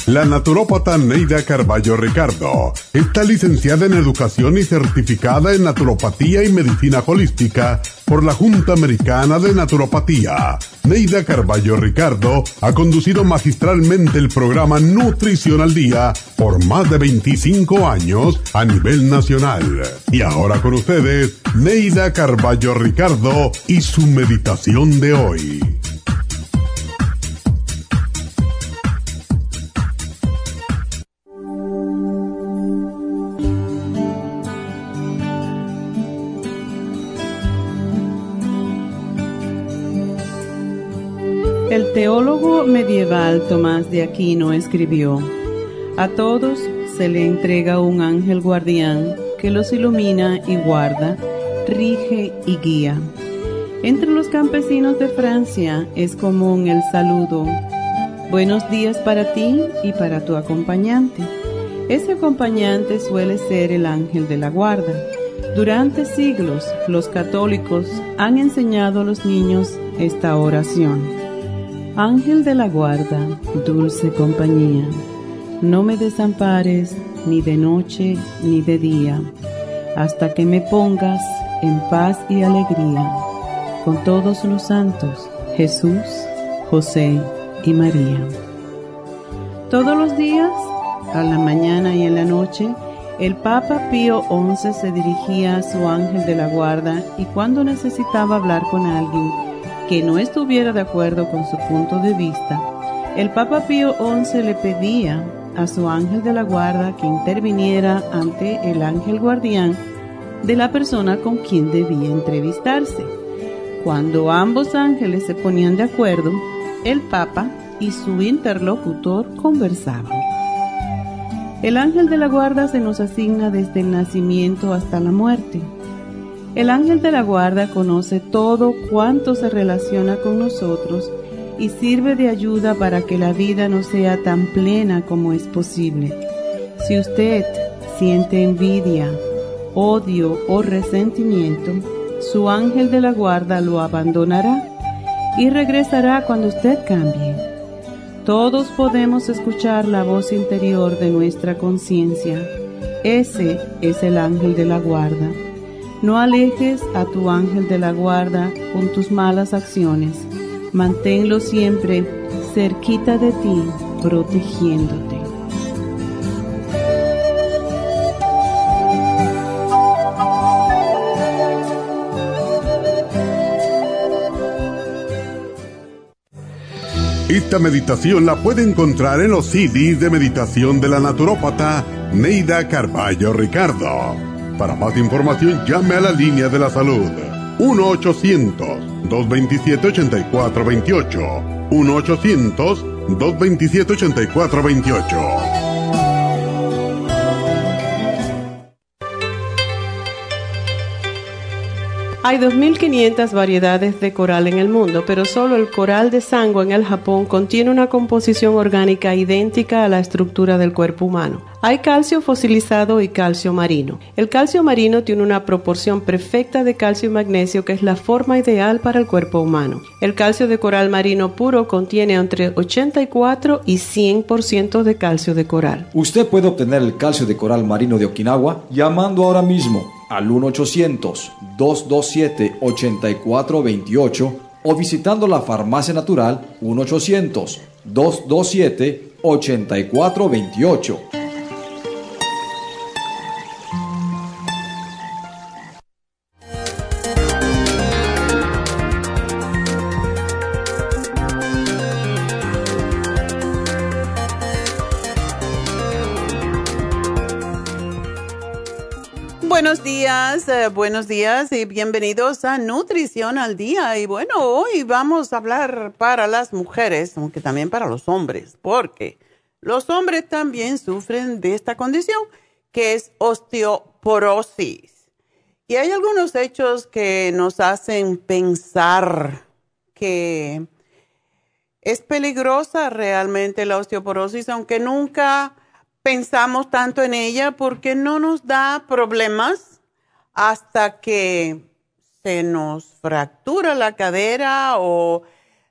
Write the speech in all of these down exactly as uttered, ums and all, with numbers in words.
La naturópata Neida Carballo Ricardo está licenciada en Educación y certificada en Naturopatía y Medicina Holística por la Junta Americana de Naturopatía. Neida Carballo Ricardo ha conducido magistralmente el programa Nutrición al Día por más de veinticinco años a nivel nacional. Y ahora con ustedes, Neida Carballo Ricardo y su meditación de hoy. El teólogo medieval Tomás de Aquino escribió: a todos se le entrega un ángel guardián que los ilumina y guarda, rige y guía. Entre los campesinos de Francia es común el saludo: buenos días para ti y para tu acompañante. Ese acompañante suele ser el ángel de la guarda. Durante siglos, los católicos han enseñado a los niños esta oración: ángel de la guarda, dulce compañía, no me desampares ni de noche ni de día, hasta que me pongas en paz y alegría, con todos los santos, Jesús, José y María. Todos los días, a la mañana y en la noche, el Papa Pío once se dirigía a su ángel de la guarda, y cuando necesitaba hablar con alguien que no estuviera de acuerdo con su punto de vista, el Papa Pío once le pedía a su ángel de la guarda que interviniera ante el ángel guardián de la persona con quien debía entrevistarse. Cuando ambos ángeles se ponían de acuerdo, el Papa y su interlocutor conversaban. El ángel de la guarda se nos asigna desde el nacimiento hasta la muerte. El ángel de la guarda conoce todo cuanto se relaciona con nosotros y sirve de ayuda para que la vida no sea tan plena como es posible. Si usted siente envidia, odio o resentimiento, su ángel de la guarda lo abandonará y regresará cuando usted cambie. Todos podemos escuchar la voz interior de nuestra conciencia. Ese es el ángel de la guarda. No alejes a tu ángel de la guarda con tus malas acciones. Manténlo siempre cerquita de ti, protegiéndote. Esta meditación la puede encontrar en los C Ds de meditación de la naturópata Neida Carballo Ricardo. Para más información, llame a la línea de la salud uno ochocientos, dos veintisiete, ochenta y cuatro veintiocho. uno ochocientos, dos veintisiete, ochenta y cuatro veintiocho. Hay dos mil quinientas variedades de coral en el mundo, pero solo el coral de Sango en el Japón contiene una composición orgánica idéntica a la estructura del cuerpo humano. Hay calcio fosilizado y calcio marino. El calcio marino tiene una proporción perfecta de calcio y magnesio, que es la forma ideal para el cuerpo humano. El calcio de coral marino puro contiene entre ochenta y cuatro y cien por ciento de calcio de coral. Usted puede obtener el calcio de coral marino de Okinawa llamando ahora mismo al uno ochocientos, dos dos siete, ocho cuatro dos ocho o visitando la Farmacia Natural uno ochocientos, dos dos siete, ocho cuatro dos ocho. Buenos días, eh, buenos días y bienvenidos a Nutrición al Día. Y bueno, hoy vamos a hablar para las mujeres, aunque también para los hombres, porque los hombres también sufren de esta condición, que es osteoporosis. Y hay algunos hechos que nos hacen pensar que es peligrosa realmente la osteoporosis, aunque nunca pensamos tanto en ella porque no nos da problemas hasta que se nos fractura la cadera o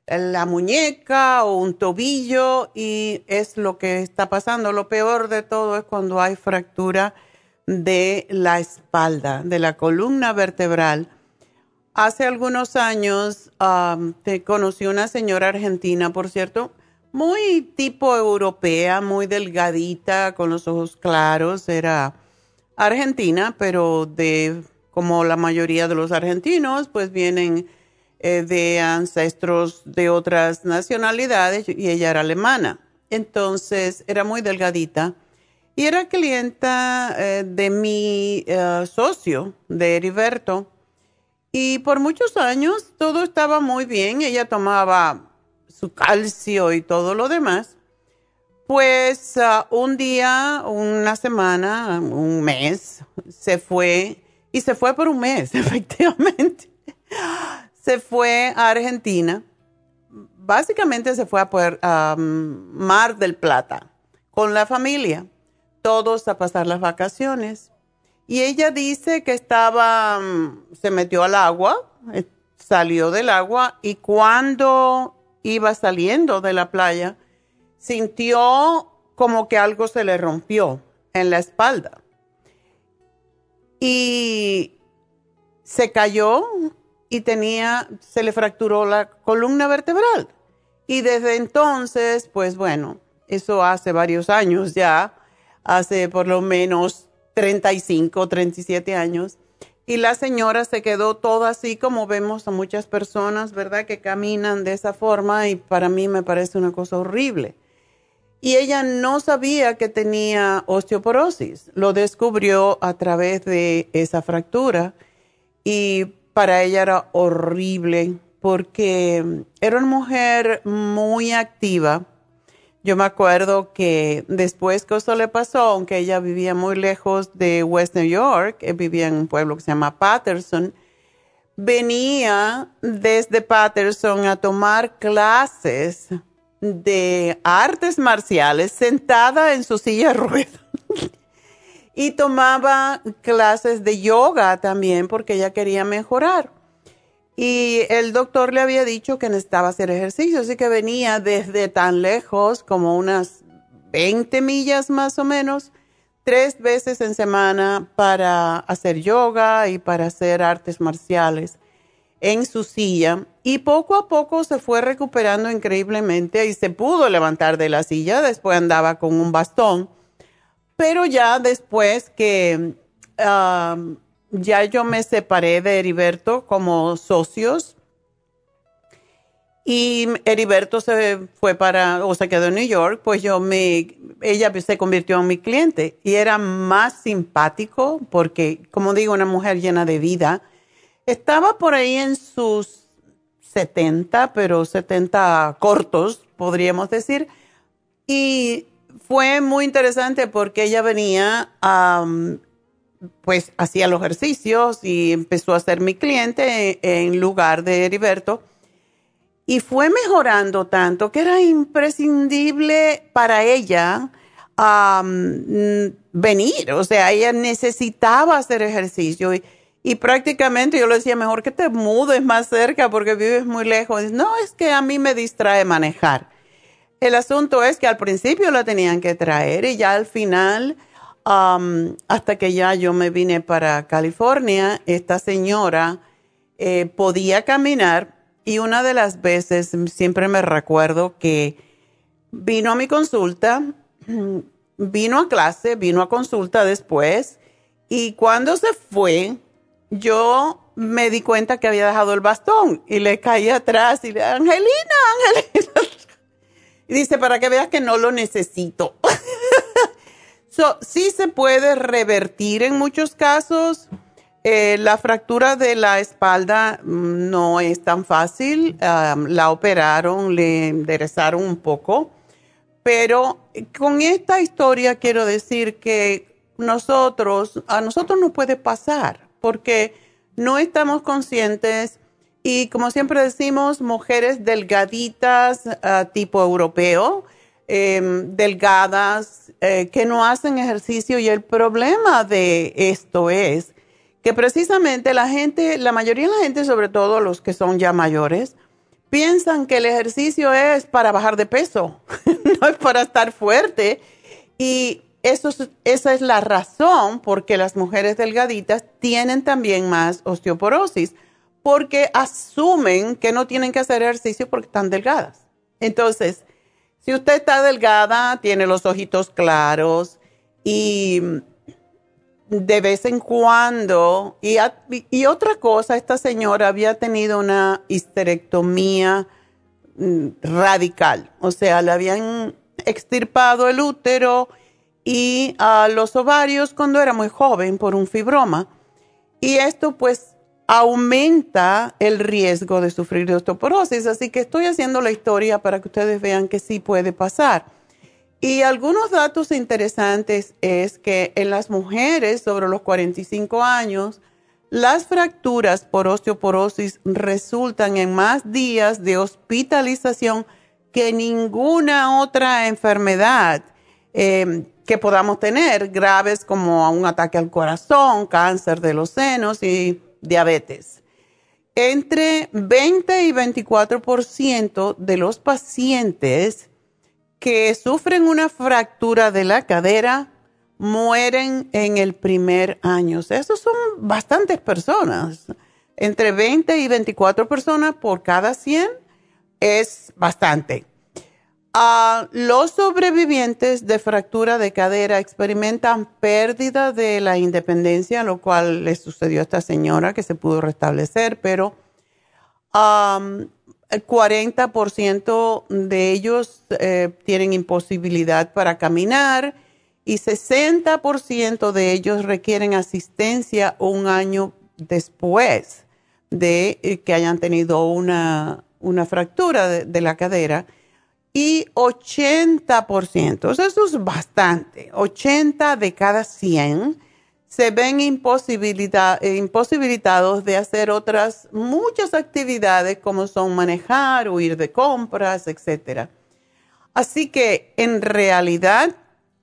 la muñeca o un tobillo y es lo que está pasando. Lo peor de todo es cuando hay fractura de la espalda, de la columna vertebral. Hace algunos años um, te conocí una señora argentina, por cierto, muy tipo europea, muy delgadita, con los ojos claros. Era argentina, pero de como la mayoría de los argentinos, pues vienen eh, de ancestros de otras nacionalidades y ella era alemana. Entonces era muy delgadita y era clienta eh, de mi uh, socio, de Heriberto. Y por muchos años todo estaba muy bien. Ella tomaba su calcio y todo lo demás. Pues uh, un día, una semana, un mes, se fue. Y se fue por un mes, efectivamente. Se fue a Argentina. Básicamente se fue a Puer, uh, Mar del Plata con la familia. Todos a pasar las vacaciones. Y ella dice que estaba, se metió al agua, salió del agua y cuando iba saliendo de la playa, sintió como que algo se le rompió en la espalda. Y se cayó y tenía, se le fracturó la columna vertebral. Y desde entonces, pues bueno, eso hace varios años ya, hace por lo menos treinta y cinco, treinta y siete años. Y la señora se quedó toda así como vemos a muchas personas, ¿verdad? Que caminan de esa forma y para mí me parece una cosa horrible. Y ella no sabía que tenía osteoporosis. Lo descubrió a través de esa fractura y para ella era horrible porque era una mujer muy activa. Yo me acuerdo que después que eso le pasó, aunque ella vivía muy lejos de West New York, vivía en un pueblo que se llama Patterson, venía desde Patterson a tomar clases de artes marciales sentada en su silla de ruedas. Y tomaba clases de yoga también porque ella quería mejorar. Y el doctor le había dicho que necesitaba hacer ejercicio, así que venía desde tan lejos, como unas veinte millas más o menos, tres veces en semana para hacer yoga y para hacer artes marciales en su silla. Y poco a poco se fue recuperando increíblemente y se pudo levantar de la silla. Después andaba con un bastón. Pero ya después que um, ya yo me separé de Heriberto como socios y Heriberto se fue para, o se quedó en New York, pues yo me, ella se convirtió en mi cliente y era más simpático porque, como digo, una mujer llena de vida. Estaba por ahí en sus setenta, pero setenta cortos, podríamos decir. Y fue muy interesante porque ella venía a... Um, pues hacía los ejercicios y empezó a ser mi cliente en, en lugar de Heriberto. Y fue mejorando tanto que era imprescindible para ella um, venir. O sea, ella necesitaba hacer ejercicio. Y, y prácticamente yo le decía, mejor que te mudes más cerca porque vives muy lejos. Y, no, es que a mí me distrae manejar. El asunto es que al principio la tenían que traer y ya al final... Um, hasta que ya yo me vine para California, esta señora eh, podía caminar y una de las veces siempre me recuerdo que vino a mi consulta, vino a clase, vino a consulta después y cuando se fue yo me di cuenta que había dejado el bastón y le caí atrás y le dije, Angelina, Angelina. Y dice, para que veas que no lo necesito. So, sí se puede revertir en muchos casos. Eh, la fractura de la espalda no es tan fácil. Um, la operaron, le enderezaron un poco. Pero con esta historia quiero decir que nosotros, a nosotros nos puede pasar porque no estamos conscientes y como siempre decimos, mujeres delgaditas uh, tipo europeo, Eh, delgadas, eh, que no hacen ejercicio y el problema de esto es que precisamente la gente, la mayoría de la gente, sobre todo los que son ya mayores, piensan que el ejercicio es para bajar de peso, no es para estar fuerte. Y eso es, esa es la razón por qué las mujeres delgaditas tienen también más osteoporosis, porque asumen que no tienen que hacer ejercicio porque están delgadas. Entonces, si usted está delgada, tiene los ojitos claros y de vez en cuando, y, y otra cosa, esta señora había tenido una histerectomía radical, o sea, le habían extirpado el útero y uh, los ovarios cuando era muy joven por un fibroma, y esto pues aumenta el riesgo de sufrir de osteoporosis, así que estoy haciendo la historia para que ustedes vean que sí puede pasar. Y algunos datos interesantes es que en las mujeres sobre los cuarenta y cinco años, las fracturas por osteoporosis resultan en más días de hospitalización que ninguna otra enfermedad eh, que podamos tener, graves como un ataque al corazón, cáncer de los senos y diabetes. Entre veinte y veinticuatro por ciento de los pacientes que sufren una fractura de la cadera mueren en el primer año. O sea, esos son bastantes personas. Entre veinte y veinticuatro personas por cada cien es bastante. Uh, los sobrevivientes de fractura de cadera experimentan pérdida de la independencia, lo cual le sucedió a esta señora que se pudo restablecer, pero um, el cuarenta por ciento de ellos eh, tienen imposibilidad para caminar y sesenta por ciento de ellos requieren asistencia un año después de eh, que hayan tenido una, una fractura de, de la cadera. Y ochenta por ciento, o sea, eso es bastante, ochenta de cada cien se ven imposibilita- imposibilitados de hacer otras muchas actividades como son manejar o ir de compras, etcétera. Así que en realidad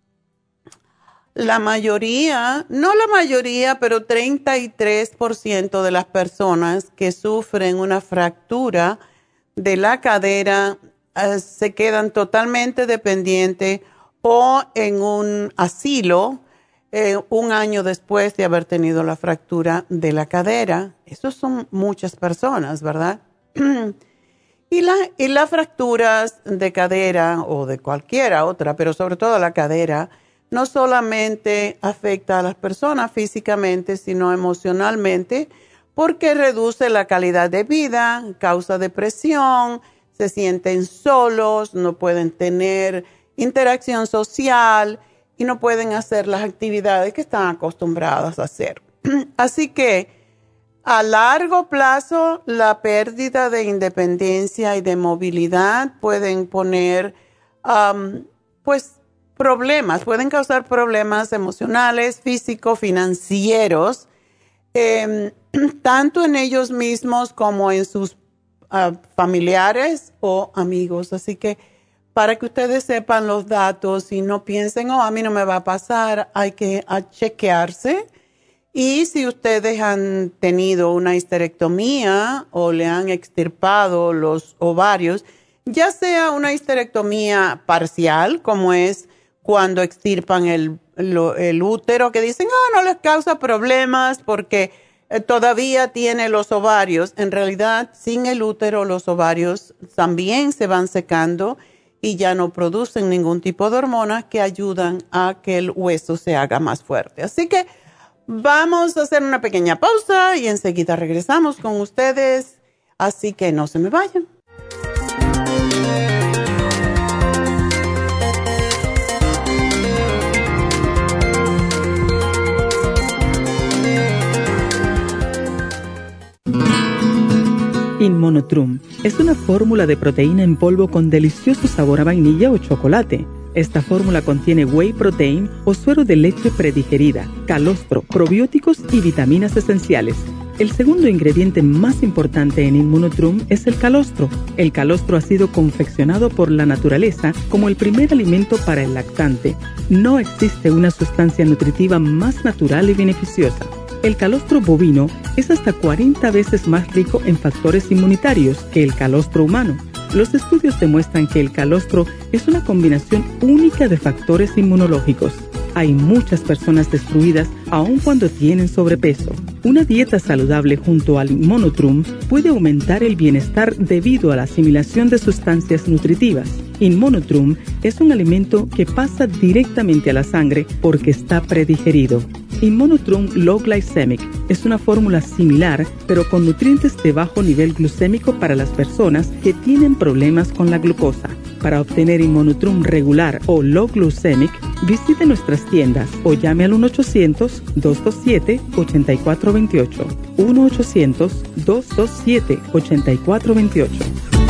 la mayoría, no la mayoría, pero treinta y tres por ciento de las personas que sufren una fractura de la cadera uh, se quedan totalmente dependientes o en un asilo Eh, un año después de haber tenido la fractura de la cadera. Esos son muchas personas, ¿verdad? y, la, y las fracturas de cadera o de cualquiera otra, pero sobre todo la cadera, no solamente afecta a las personas físicamente, sino emocionalmente, porque reduce la calidad de vida, causa depresión, se sienten solos, no pueden tener interacción social y no pueden hacer las actividades que están acostumbradas a hacer. Así que a largo plazo la pérdida de independencia y de movilidad pueden poner um, pues problemas, pueden causar problemas emocionales, físicos, financieros, eh, tanto en ellos mismos como en sus uh, familiares o amigos. Así que para que ustedes sepan los datos y no piensen, oh, a mí no me va a pasar, hay que chequearse. Y si ustedes han tenido una histerectomía o le han extirpado los ovarios, ya sea una histerectomía parcial, como es cuando extirpan el, lo, el útero, que dicen, ah, no les causa problemas porque eh, todavía tiene los ovarios. En realidad, sin el útero, los ovarios también se van secando y ya no producen ningún tipo de hormonas que ayudan a que el hueso se haga más fuerte. Así que vamos a hacer una pequeña pausa y enseguida regresamos con ustedes. Así que no se me vayan. Inmunotrum es una fórmula de proteína en polvo con delicioso sabor a vainilla o chocolate. Esta fórmula contiene whey protein o suero de leche predigerida, calostro, probióticos y vitaminas esenciales. El segundo ingrediente más importante en Inmunotrum es el calostro. El calostro ha sido confeccionado por la naturaleza como el primer alimento para el lactante. No existe una sustancia nutritiva más natural y beneficiosa. El calostro bovino es hasta cuarenta veces más rico en factores inmunitarios que el calostro humano. Los estudios demuestran que el calostro es una combinación única de factores inmunológicos. Hay muchas personas destruidas aun cuando tienen sobrepeso. Una dieta saludable junto al Inmonotrum puede aumentar el bienestar debido a la asimilación de sustancias nutritivas. Inmonotrum es un alimento que pasa directamente a la sangre porque está predigerido. Inmonotrum Low Glycemic es una fórmula similar, pero con nutrientes de bajo nivel glucémico para las personas que tienen problemas con la glucosa. Para obtener Inmonotrum regular o Low Glycemic, visite nuestras tiendas o llame al uno ochocientos, dos dos siete, ocho cuatro dos ocho. uno ochocientos, dos dos siete, ocho cuatro dos ocho.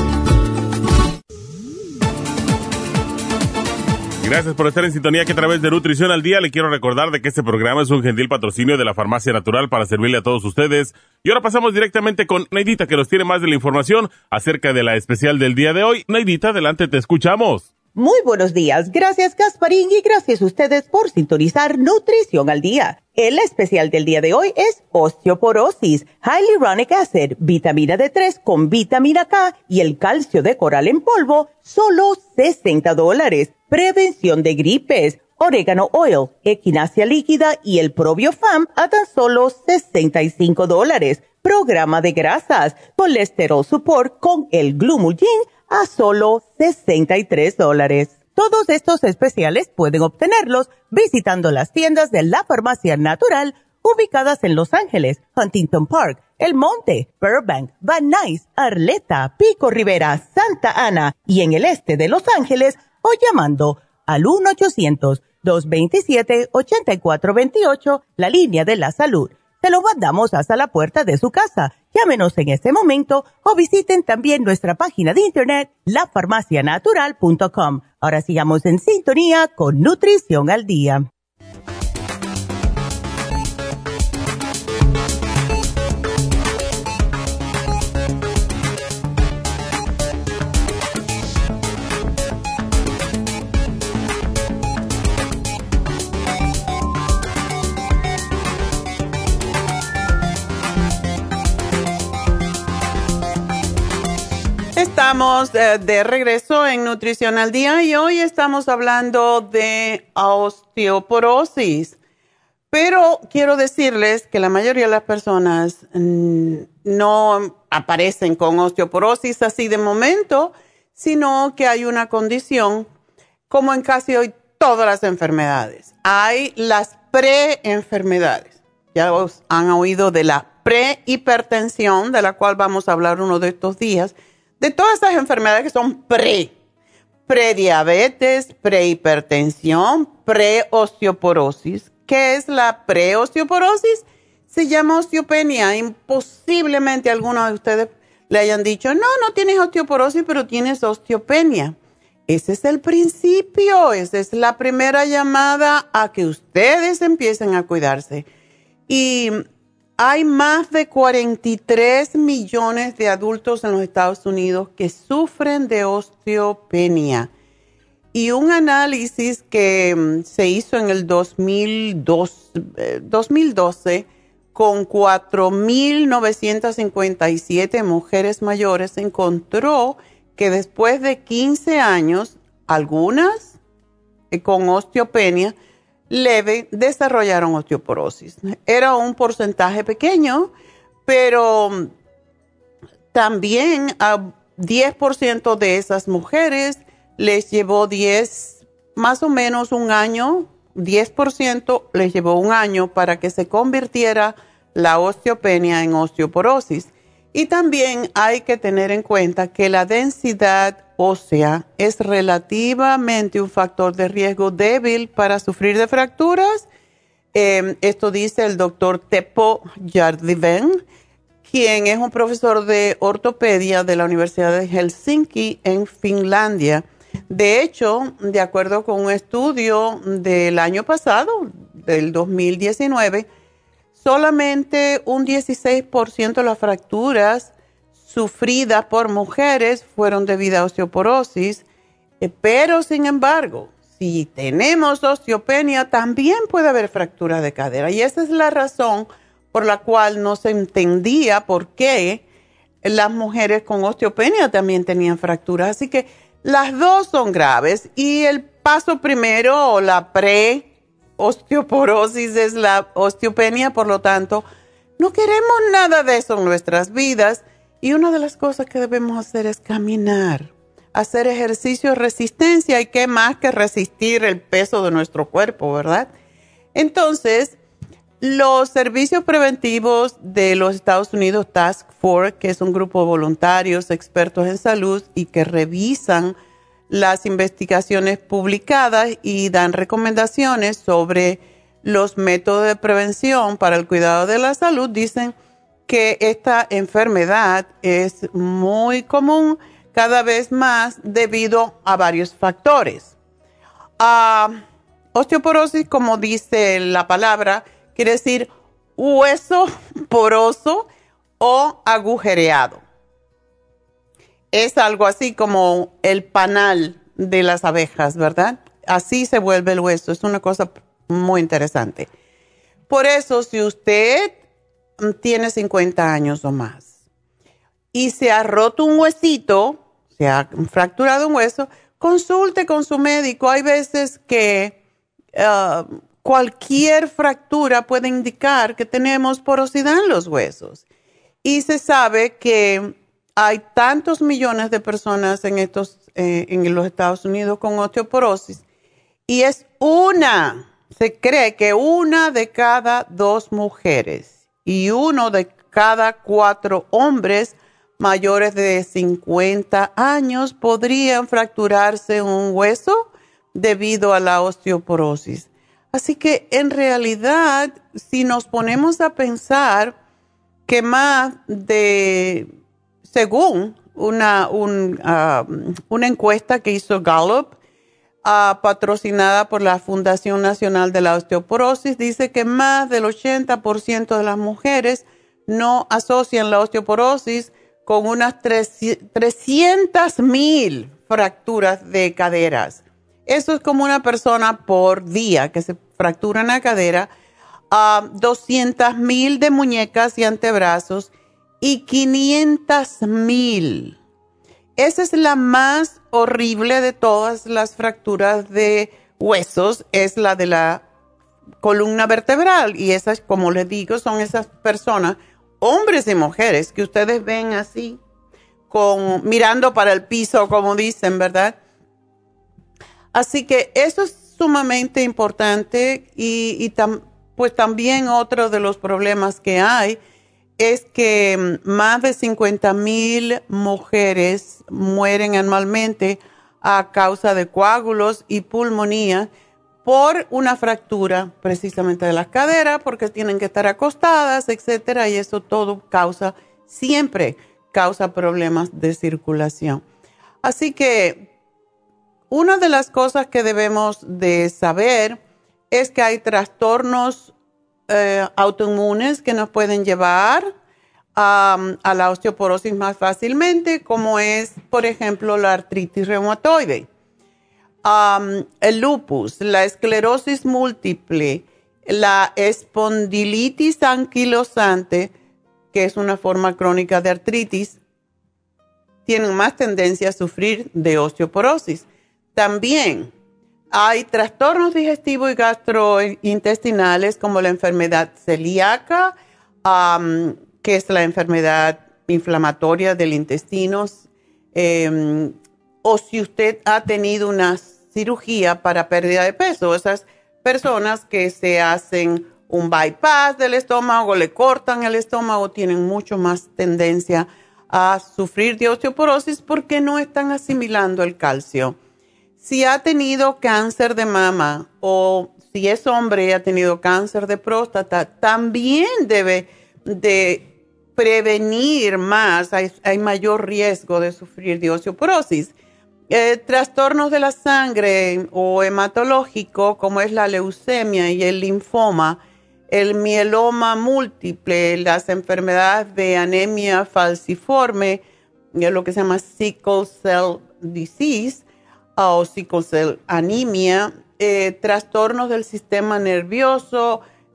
Gracias por estar en sintonía que a través de Nutrición al Día le quiero recordar de que este programa es un gentil patrocinio de la Farmacia Natural para servirle a todos ustedes. Y ahora pasamos directamente con Neidita, que nos tiene más de la información acerca de la especial del día de hoy. Neidita, adelante, te escuchamos. Muy buenos días. Gracias, Gasparín, y gracias a ustedes por sintonizar Nutrición al Día. El especial del día de hoy es osteoporosis, Hyaluronic Acid, vitamina D tres con vitamina K y el calcio de coral en polvo, solo sesenta dólares. Prevención de gripes, Oregano Oil, Equinacia líquida y el Probiofam a tan solo sesenta y cinco dólares. Programa de grasas, Colesterol Support con el Glumulgin a solo sesenta y tres dólares. Todos estos especiales pueden obtenerlos visitando las tiendas de la Farmacia Natural ubicadas en Los Ángeles, Huntington Park, El Monte, Burbank, Van Nuys, Arleta, Pico Rivera, Santa Ana y en el este de Los Ángeles o llamando al uno ochocientos, dos veintisiete, ochenta y cuatro veintiocho, la línea de la salud. Se lo mandamos hasta la puerta de su casa. Llámenos en este momento o visiten también nuestra página de internet, la farmacia natural punto com. Ahora sigamos en sintonía con Nutrición al Día. Estamos de, de regreso en Nutrición al Día y hoy estamos hablando de osteoporosis. Pero quiero decirles que la mayoría de las personas mmm, no aparecen con osteoporosis así de momento, sino que hay una condición, como en casi hoy todas las enfermedades. Hay las preenfermedades. Ya os han oído de la prehipertensión, de la cual vamos a hablar uno de estos días. De todas estas enfermedades que son pre, prediabetes, prehipertensión, preosteoporosis. ¿Qué es la preosteoporosis? Se llama osteopenia. Imposiblemente algunos de ustedes le hayan dicho, no, no tienes osteoporosis, pero tienes osteopenia. Ese es el principio, esa es la primera llamada a que ustedes empiecen a cuidarse. Y hay más de cuarenta y tres millones de adultos en los Estados Unidos que sufren de osteopenia. Y un análisis que se hizo en el dos mil dos, eh, dos mil doce con cuatro mil novecientas cincuenta y siete mujeres mayores encontró que después de quince años, algunas eh, con osteopenia leve desarrollaron osteoporosis. Era un porcentaje pequeño, pero también a diez por ciento de esas mujeres les llevó diez, más o menos un año, diez por ciento les llevó un año para que se convirtiera la osteopenia en osteoporosis. Y también hay que tener en cuenta que la densidad ósea es relativamente un factor de riesgo débil para sufrir de fracturas. Eh, esto dice el doctor Teppo Järviven, quien es un profesor de ortopedia de la Universidad de Helsinki en Finlandia. De hecho, de acuerdo con un estudio del año pasado, del dos mil diecinueve, solamente un dieciséis por ciento de las fracturas sufridas por mujeres fueron debidas a osteoporosis, eh, pero sin embargo, si tenemos osteopenia, también puede haber fractura de cadera. Y esa es la razón por la cual no se entendía por qué las mujeres con osteopenia también tenían fracturas. Así que las dos son graves y el paso primero o la pre-osteoporosis es la osteopenia, por lo tanto, no queremos nada de eso en nuestras vidas y una de las cosas que debemos hacer es caminar, hacer ejercicio de resistencia y qué más que resistir el peso de nuestro cuerpo, ¿verdad? Entonces, los servicios preventivos de los Estados Unidos Task Force, que es un grupo de voluntarios expertos en salud y que revisan las investigaciones publicadas y dan recomendaciones sobre los métodos de prevención para el cuidado de la salud, dicen que esta enfermedad es muy común cada vez más debido a varios factores. Uh, osteoporosis, como dice la palabra, quiere decir hueso poroso o agujereado. Es algo así como el panal de las abejas, ¿verdad? Así se vuelve el hueso. Es una cosa muy interesante. Por eso, si usted tiene cincuenta años o más y se ha roto un huesito, se ha fracturado un hueso, consulte con su médico. Hay veces que uh, cualquier fractura puede indicar que tenemos porosidad en los huesos. Y se sabe que hay tantos millones de personas en, estos, eh, en los Estados Unidos con osteoporosis y es una, se cree que una de cada dos mujeres y uno de cada cuatro hombres mayores de cincuenta años podrían fracturarse un hueso debido a la osteoporosis. Así que en realidad, si nos ponemos a pensar que más de, según una, un, uh, una encuesta que hizo Gallup, uh, patrocinada por la Fundación Nacional de la Osteoporosis, dice que más del ochenta por ciento de las mujeres no asocian la osteoporosis con unas trescientas mil fracturas de caderas. Eso es como una persona por día que se fractura en la cadera, uh, doscientas mil de muñecas y antebrazos y quinientas mil. Esa es la más horrible de todas las fracturas de huesos, es la de la columna vertebral. Y esas, como les digo, son esas personas, hombres y mujeres, que ustedes ven así, con, mirando para el piso, como dicen, ¿verdad? Así que eso es sumamente importante y, y tam, pues también otro de los problemas que hay es que más de cincuenta mil mujeres mueren anualmente a causa de coágulos y pulmonía por una fractura precisamente de las caderas, porque tienen que estar acostadas, etcétera, y eso todo causa, siempre causa problemas de circulación. Así que una de las cosas que debemos de saber es que hay trastornos eh, autoinmunes que nos pueden llevar um, a la osteoporosis más fácilmente, como es, por ejemplo, la artritis reumatoide, um, el lupus, la esclerosis múltiple, la espondilitis anquilosante, que es una forma crónica de artritis, tienen más tendencia a sufrir de osteoporosis. También hay trastornos digestivos y gastrointestinales como la enfermedad celíaca, um, que es la enfermedad inflamatoria del intestino, eh, o si usted ha tenido una cirugía para pérdida de peso, esas personas que se hacen un bypass del estómago, le cortan el estómago, tienen mucho más tendencia a sufrir de osteoporosis porque no están asimilando el calcio. Si ha tenido cáncer de mama o si es hombre y ha tenido cáncer de próstata, también debe de prevenir más, hay, hay mayor riesgo de sufrir de osteoporosis. Eh, trastornos de la sangre o hematológico, como es la leucemia y el linfoma, el mieloma múltiple, las enfermedades de anemia falciforme, lo que se llama sickle cell disease, o sickle cell anemia, eh, trastornos del sistema nervioso,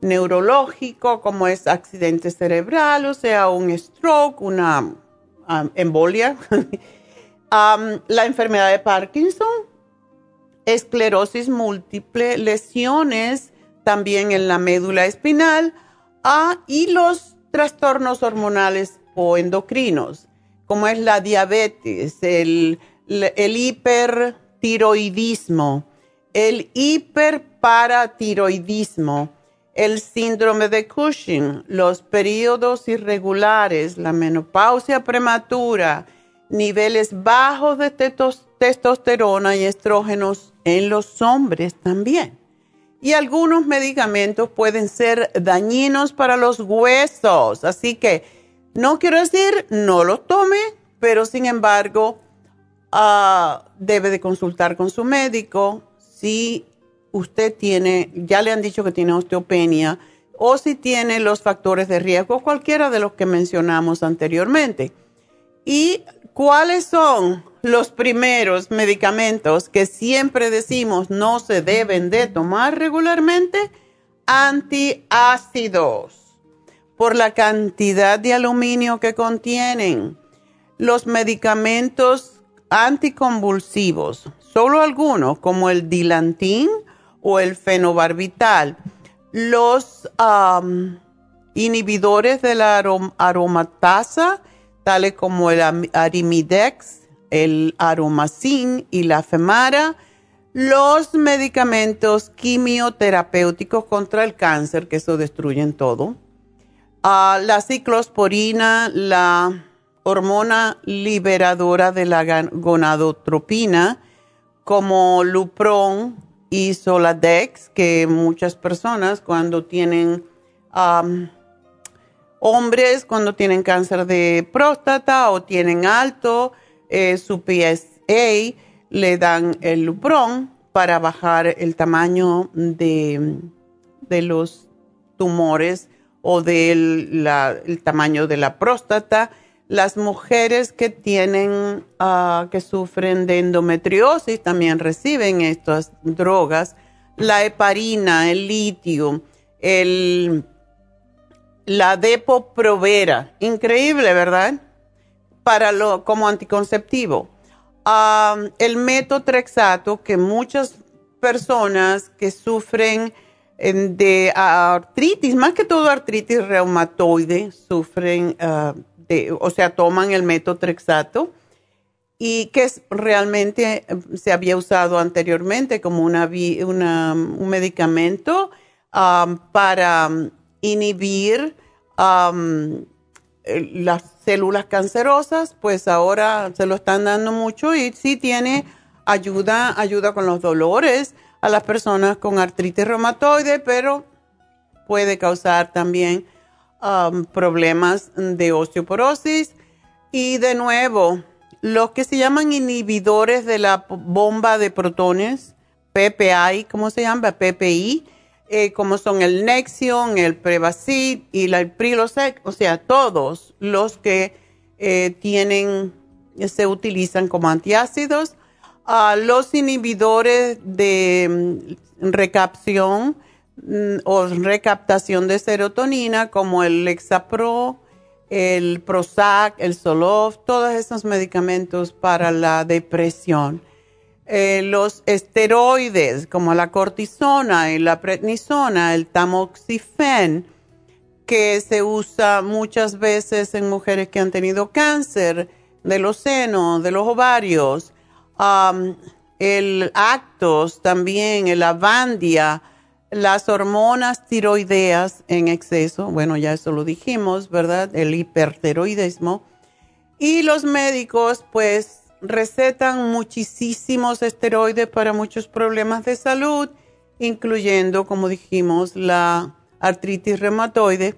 neurológico, como es accidente cerebral, o sea, un stroke, una um, embolia, um, la enfermedad de Parkinson, esclerosis múltiple, lesiones también en la médula espinal, uh, y los trastornos hormonales o endocrinos, como es la diabetes, el, el hipertiroidismo, el hiperparatiroidismo, el síndrome de Cushing, los periodos irregulares, la menopausia prematura, niveles bajos de tetos, testosterona y estrógenos en los hombres también. Y algunos medicamentos pueden ser dañinos para los huesos. Así que no quiero decir no los tome, pero sin embargo uh, debe de consultar con su médico si usted tiene, ya le han dicho que tiene osteopenia o si tiene los factores de riesgo, cualquiera de los que mencionamos anteriormente. ¿Y cuáles son los primeros medicamentos que siempre decimos no se deben de tomar regularmente? Antiácidos, por la cantidad de aluminio que contienen. Los medicamentos anticonvulsivos, solo algunos, como el Dilantin o el fenobarbital. Los um, inhibidores de la arom aromatasa, tales como el Arimidex, el Aromacin y la Femara. Los medicamentos quimioterapéuticos contra el cáncer, que eso destruyen todo. Uh, la ciclosporina, la hormona liberadora de la gonadotropina, como Lupron y Soladex, que muchas personas cuando tienen, um, hombres cuando tienen cáncer de próstata o tienen alto, eh, su P S A, le dan el Lupron para bajar el tamaño de, de los tumores o del la, el tamaño de la próstata. Las mujeres que tienen, uh, que sufren de endometriosis también reciben estas drogas. La heparina, el litio, el, la Depo-Provera, increíble, ¿verdad? Para lo, como anticonceptivo. Uh, el metotrexato, que muchas personas que sufren de artritis, más que todo artritis reumatoide, sufren uh, De, o sea, toman el metotrexato, y que es, realmente se había usado anteriormente como una, una, un medicamento um, para inhibir um, las células cancerosas, pues ahora se lo están dando mucho y sí tiene ayuda, ayuda con los dolores a las personas con artritis reumatoide, pero puede causar también Um, problemas de osteoporosis. Y de nuevo, los que se llaman inhibidores de la bomba de protones, P P I, ¿cómo se llama? P P I, eh, como son el Nexium, el Prevacid y la, el Prilosec, o sea, todos los que eh, tienen, se utilizan como antiácidos. Uh, los inhibidores de um, recaptación o recaptación de serotonina, como el Lexapro, el Prozac, el Zoloft, todos esos medicamentos para la depresión. Eh, los esteroides, como la cortisona y la prednisona, el tamoxifen, que se usa muchas veces en mujeres que han tenido cáncer de los senos, de los ovarios. Um, el Actos también, el Avandia, las hormonas tiroideas en exceso, bueno, ya eso lo dijimos, ¿verdad? El hipertiroidismo. Y los médicos, pues, recetan muchísimos esteroides para muchos problemas de salud, incluyendo, como dijimos, la artritis reumatoide,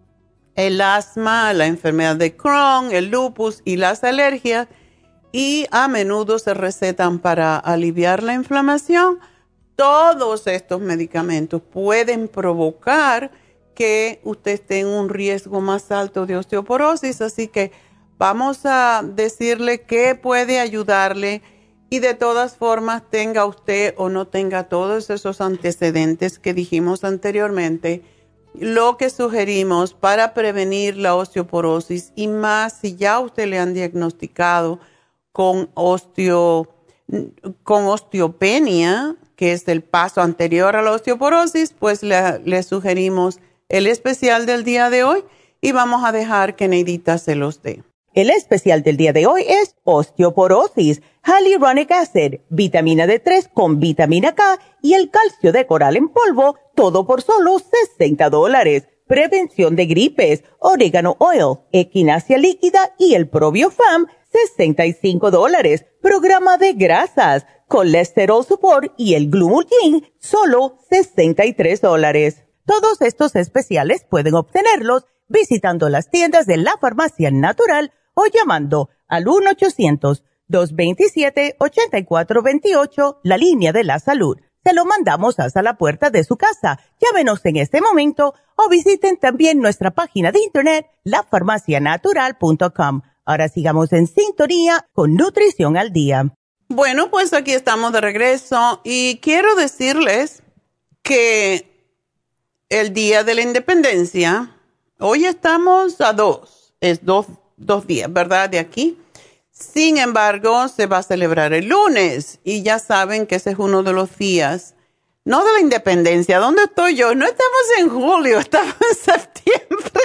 el asma, la enfermedad de Crohn, el lupus y las alergias. Y a menudo se recetan para aliviar la inflamación. Todos estos medicamentos pueden provocar que usted esté en un riesgo más alto de osteoporosis, así que vamos a decirle que puede ayudarle, y de todas formas, tenga usted o no tenga todos esos antecedentes que dijimos anteriormente, lo que sugerimos para prevenir la osteoporosis y más si ya usted le han diagnosticado con osteo, con osteopenia, que es el paso anterior a la osteoporosis, pues le, le sugerimos el especial del día de hoy y vamos a dejar que Neidita se los dé. El especial del día de hoy es osteoporosis, hyaluronic acid, vitamina D tres con vitamina K y el calcio de coral en polvo, todo por solo sesenta dólares. Prevención de gripes, orégano oil, equinacia líquida y el probiofam, sesenta y cinco dólares. Programa de grasas, colesterol support y el glumulgin, solo sesenta y tres dólares. Todos estos especiales pueden obtenerlos visitando las tiendas de la Farmacia Natural o llamando al uno ochocientos, dos veintisiete, ochenta y cuatro veintiocho, la línea de la salud. Se lo mandamos hasta la puerta de su casa. Llámenos en este momento o visiten también nuestra página de internet, la farmacia natural punto com. Ahora sigamos en sintonía con Nutrición al Día. Bueno, pues aquí estamos de regreso y quiero decirles que el Día de la Independencia, hoy estamos a dos, es dos, dos días, ¿verdad? De aquí. Sin embargo, se va a celebrar el lunes y ya saben que ese es uno de los días, no de la independencia. ¿Dónde estoy yo? No estamos en julio, estamos en septiembre.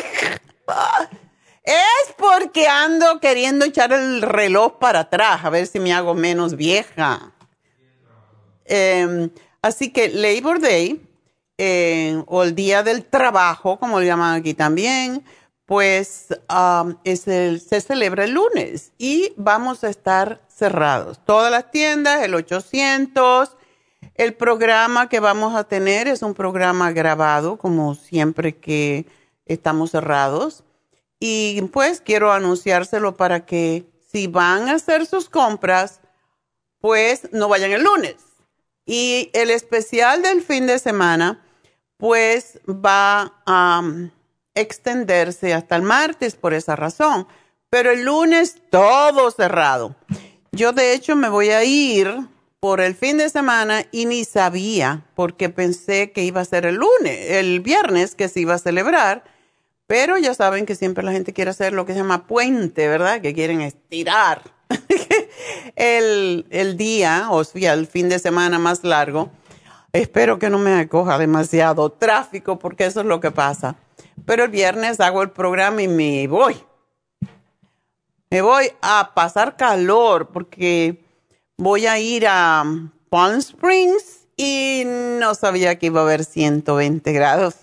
Es porque ando queriendo echar el reloj para atrás, a ver si me hago menos vieja. Eh, así que Labor Day, eh, o el Día del Trabajo, como lo llaman aquí también, pues um, es el, se celebra el lunes y vamos a estar cerrados. Todas las tiendas, el ochocientos. El programa que vamos a tener es un programa grabado, como siempre que estamos cerrados. Y pues quiero anunciárselo para que si van a hacer sus compras, pues no vayan el lunes. Y el especial del fin de semana, pues va a um, extenderse hasta el martes por esa razón. Pero el lunes todo cerrado. Yo de hecho me voy a ir por el fin de semana y ni sabía porque pensé que iba a ser el lunes, el viernes que se iba a celebrar. Pero ya saben que siempre la gente quiere hacer lo que se llama puente, ¿verdad? Que quieren estirar el, el día, o sea, el fin de semana más largo. Espero que no me coja demasiado tráfico porque eso es lo que pasa. Pero el viernes hago el programa y me voy. Me voy a pasar calor porque voy a ir a Palm Springs y no sabía que iba a haber ciento veinte grados.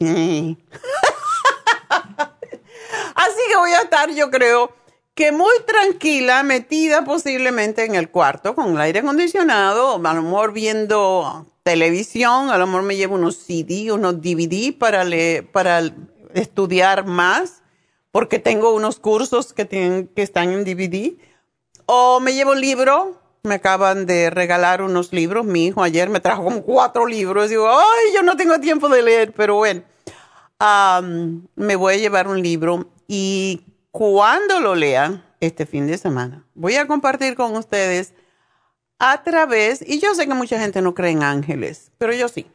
Así que voy a estar, yo creo, que muy tranquila, metida posiblemente en el cuarto con el aire acondicionado, a lo mejor viendo televisión, a lo mejor me llevo unos C D, unos D V D para, le, para estudiar más, porque tengo unos cursos que, tienen, que están en D V D, o me llevo un libro. Me acaban de regalar unos libros, mi hijo ayer me trajo como cuatro libros, digo, ay, yo no tengo tiempo de leer, pero bueno, um, me voy a llevar un libro. Y cuando lo lean este fin de semana, voy a compartir con ustedes a través, y yo sé que mucha gente no cree en ángeles, pero yo sí.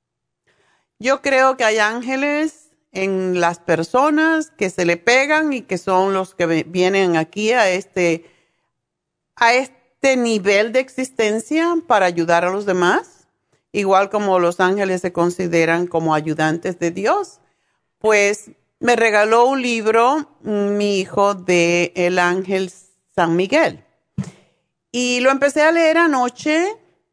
Yo creo que hay ángeles en las personas que se le pegan y que son los que vienen aquí a este, a este nivel de existencia para ayudar a los demás, igual como los ángeles se consideran como ayudantes de Dios. Pues me regaló un libro mi hijo de El Ángel San Miguel y lo empecé a leer anoche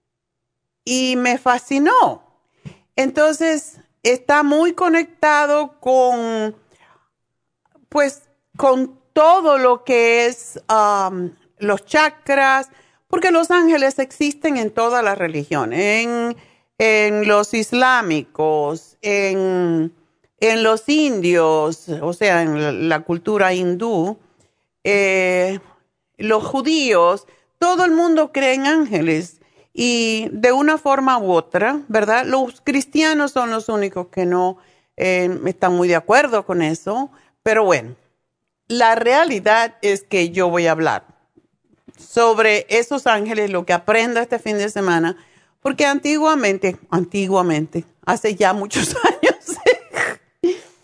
y me fascinó. Entonces está muy conectado con, pues, con todo lo que es um, los chakras, porque los ángeles existen en todas las religiones, en, en los islámicos, en En los indios, o sea, en la cultura hindú, eh, los judíos, todo el mundo cree en ángeles y de una forma u otra, ¿verdad? Los cristianos son los únicos que no eh, están muy de acuerdo con eso, pero bueno, la realidad es que yo voy a hablar sobre esos ángeles, lo que aprenda este fin de semana, porque antiguamente, antiguamente, hace ya muchos años,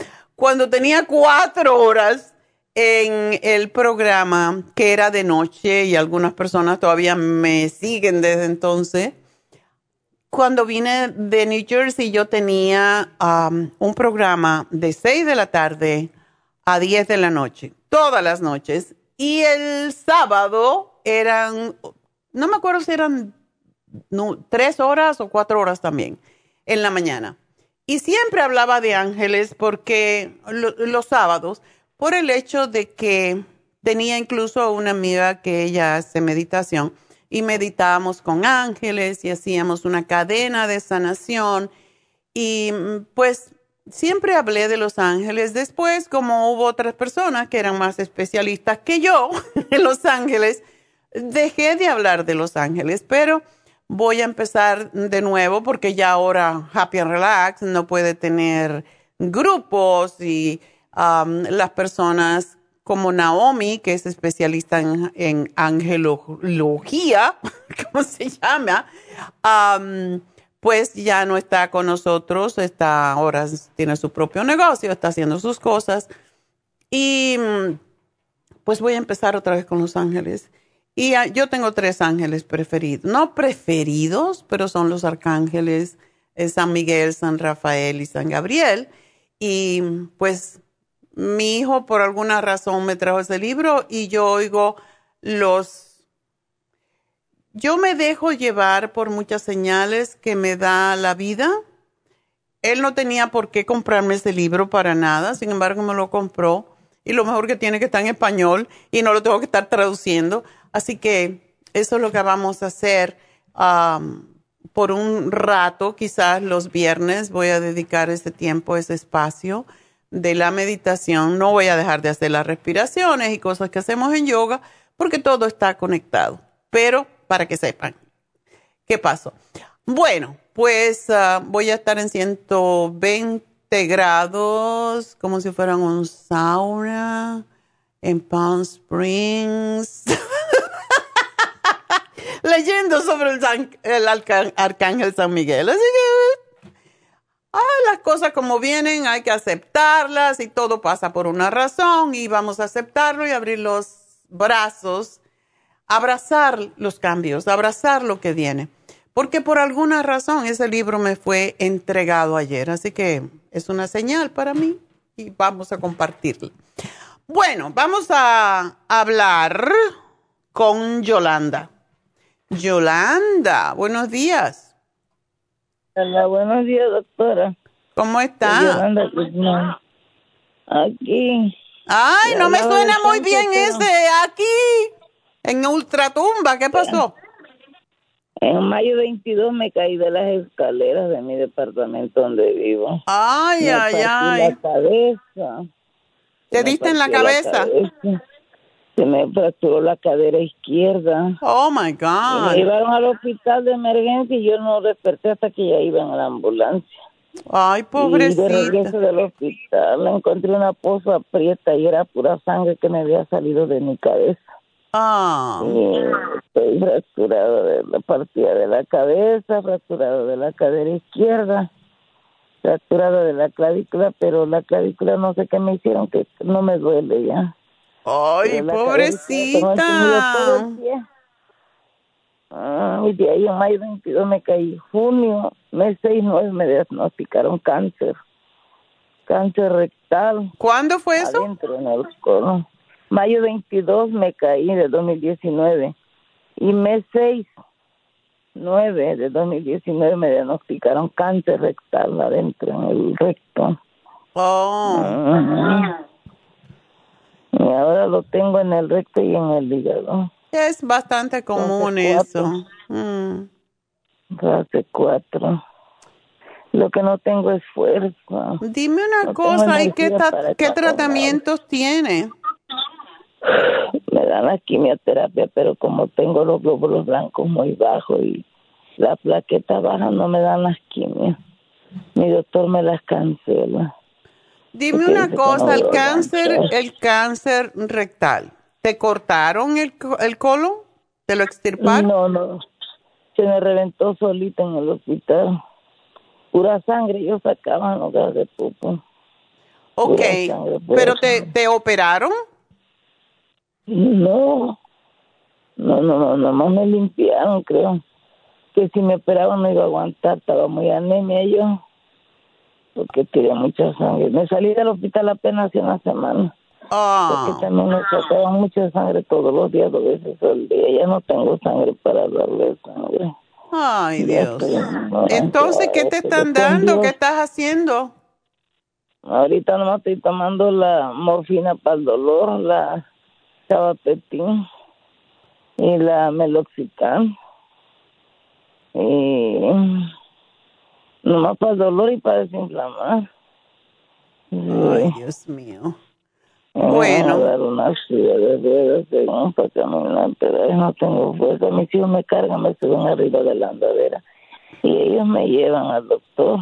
cuando tenía cuatro horas en el programa, que era de noche, y algunas personas todavía me siguen desde entonces. Cuando vine de New Jersey, yo tenía um, un programa de seis de la tarde a diez de la noche, todas las noches. Y el sábado eran, no me acuerdo si eran no, tres horas o cuatro horas también, en la mañana. Y siempre hablaba de ángeles porque lo, los sábados, por el hecho de que tenía incluso una amiga que ella hace meditación y meditábamos con ángeles y hacíamos una cadena de sanación y pues siempre hablé de los ángeles. Después, como hubo otras personas que eran más especialistas que yo en los ángeles, dejé de hablar de los ángeles, pero voy a empezar de nuevo porque ya ahora Happy and Relax no puede tener grupos y Um, las personas como Naomi, que es especialista en, en angelología, ¿cómo se llama? Um, pues ya no está con nosotros, está ahora tiene su propio negocio, está haciendo sus cosas. Y pues voy a empezar otra vez con los ángeles. Y uh, yo tengo tres ángeles preferidos, no preferidos, pero son los arcángeles, eh, San Miguel, San Rafael y San Gabriel. Y pues mi hijo por alguna razón me trajo ese libro y yo oigo los... Yo me dejo llevar por muchas señales que me da la vida. Él no tenía por qué comprarme ese libro para nada, sin embargo me lo compró y lo mejor que tiene que está en español y no lo tengo que estar traduciendo. Así que eso es lo que vamos a hacer um, por un rato, quizás los viernes voy a dedicar ese tiempo, ese espacio de la meditación. No voy a dejar de hacer las respiraciones y cosas que hacemos en yoga porque todo está conectado. Pero para que sepan qué pasó. Bueno, pues uh, voy a estar en ciento veinte grados, como si fueran un sauna en Palm Springs. Leyendo sobre el, San, el arca, Arcángel San Miguel. Así que Ah, las cosas como vienen, hay que aceptarlas y todo pasa por una razón y vamos a aceptarlo y abrir los brazos, abrazar los cambios, abrazar lo que viene. Porque por alguna razón ese libro me fue entregado ayer, así que es una señal para mí y vamos a compartirlo. Bueno, vamos a hablar con Yolanda. Yolanda, buenos días. Hola, buenos días, doctora. ¿Cómo está? Yolanda Guzmán. Aquí. Ay, no me suena muy tanto, bien pero... ese. Aquí, en Ultratumba, ¿qué pasó? En mayo veintidós me caí de las escaleras de mi departamento donde vivo. Ay, me ay, partí ay. la cabeza. ¿Te diste en la cabeza? La cabeza. Se me fracturó la cadera izquierda. Oh, my God. Y me llevaron al hospital de emergencia y yo no desperté hasta que ya iba en la ambulancia. Ay, pobrecita. Y de regreso del hospital encontré una poza aprieta y era pura sangre que me había salido de mi cabeza. Ah. Y estoy fracturado de la partida de la cabeza, fracturado de la cadera izquierda, fracturado de la clavícula, pero la clavícula no sé qué me hicieron, que no me duele ya. Ay, pobrecita. Ah, y de ahí en mayo veintidós me caí. Junio, mes seis, nueve me diagnosticaron cáncer. Cáncer rectal. ¿Cuándo fue eso? Adentro en el colon. Mayo veintidós me caí de dos mil diecinueve. Y mes seis, nueve de dos mil diecinueve me diagnosticaron cáncer rectal adentro en el recto. Oh. Uh-huh. Y ahora lo tengo en el recto y en el hígado. Es bastante común eso. Mm. Fase cuatro. Lo que no tengo es fuerza. Dime una no cosa, ¿y qué, ta- qué tratamientos tiene? Me dan la quimioterapia, pero como tengo los glóbulos blancos muy bajos y la plaqueta baja, no me dan las quimios. Mi doctor me las cancela. Dime una cosa, no el cáncer, el cáncer rectal, ¿te cortaron el, el colon? ¿Te lo extirparon? No, no, se me reventó solita en el hospital. Pura sangre, yo sacaba hojas de pupo. Ok, sangre, pero te, sangre. ¿te operaron? No, no, no, no, nomás me limpiaron, creo. Que si me operaban no iba a aguantar, estaba muy anemia yo, porque tiré mucha sangre. Me salí del hospital apenas hace una semana. Ah. Porque también me sacaban mucha sangre todos los días, dos veces al día. Ya no tengo sangre para darle sangre. Ay, Ya Dios. estoy, no, Entonces, ¿qué te ya, están con dando? Dios. ¿Qué estás haciendo? Ahorita nomás estoy tomando la morfina para el dolor, la Chavapetin y la Meloxicam. Y nomás para el dolor y para desinflamar. Ay, Dios mío. Me Bueno. van a dar una silla de ruedas según para caminar, pero no tengo fuerza. Mis hijos me cargan, me suben arriba de la andadera y ellos me llevan al doctor.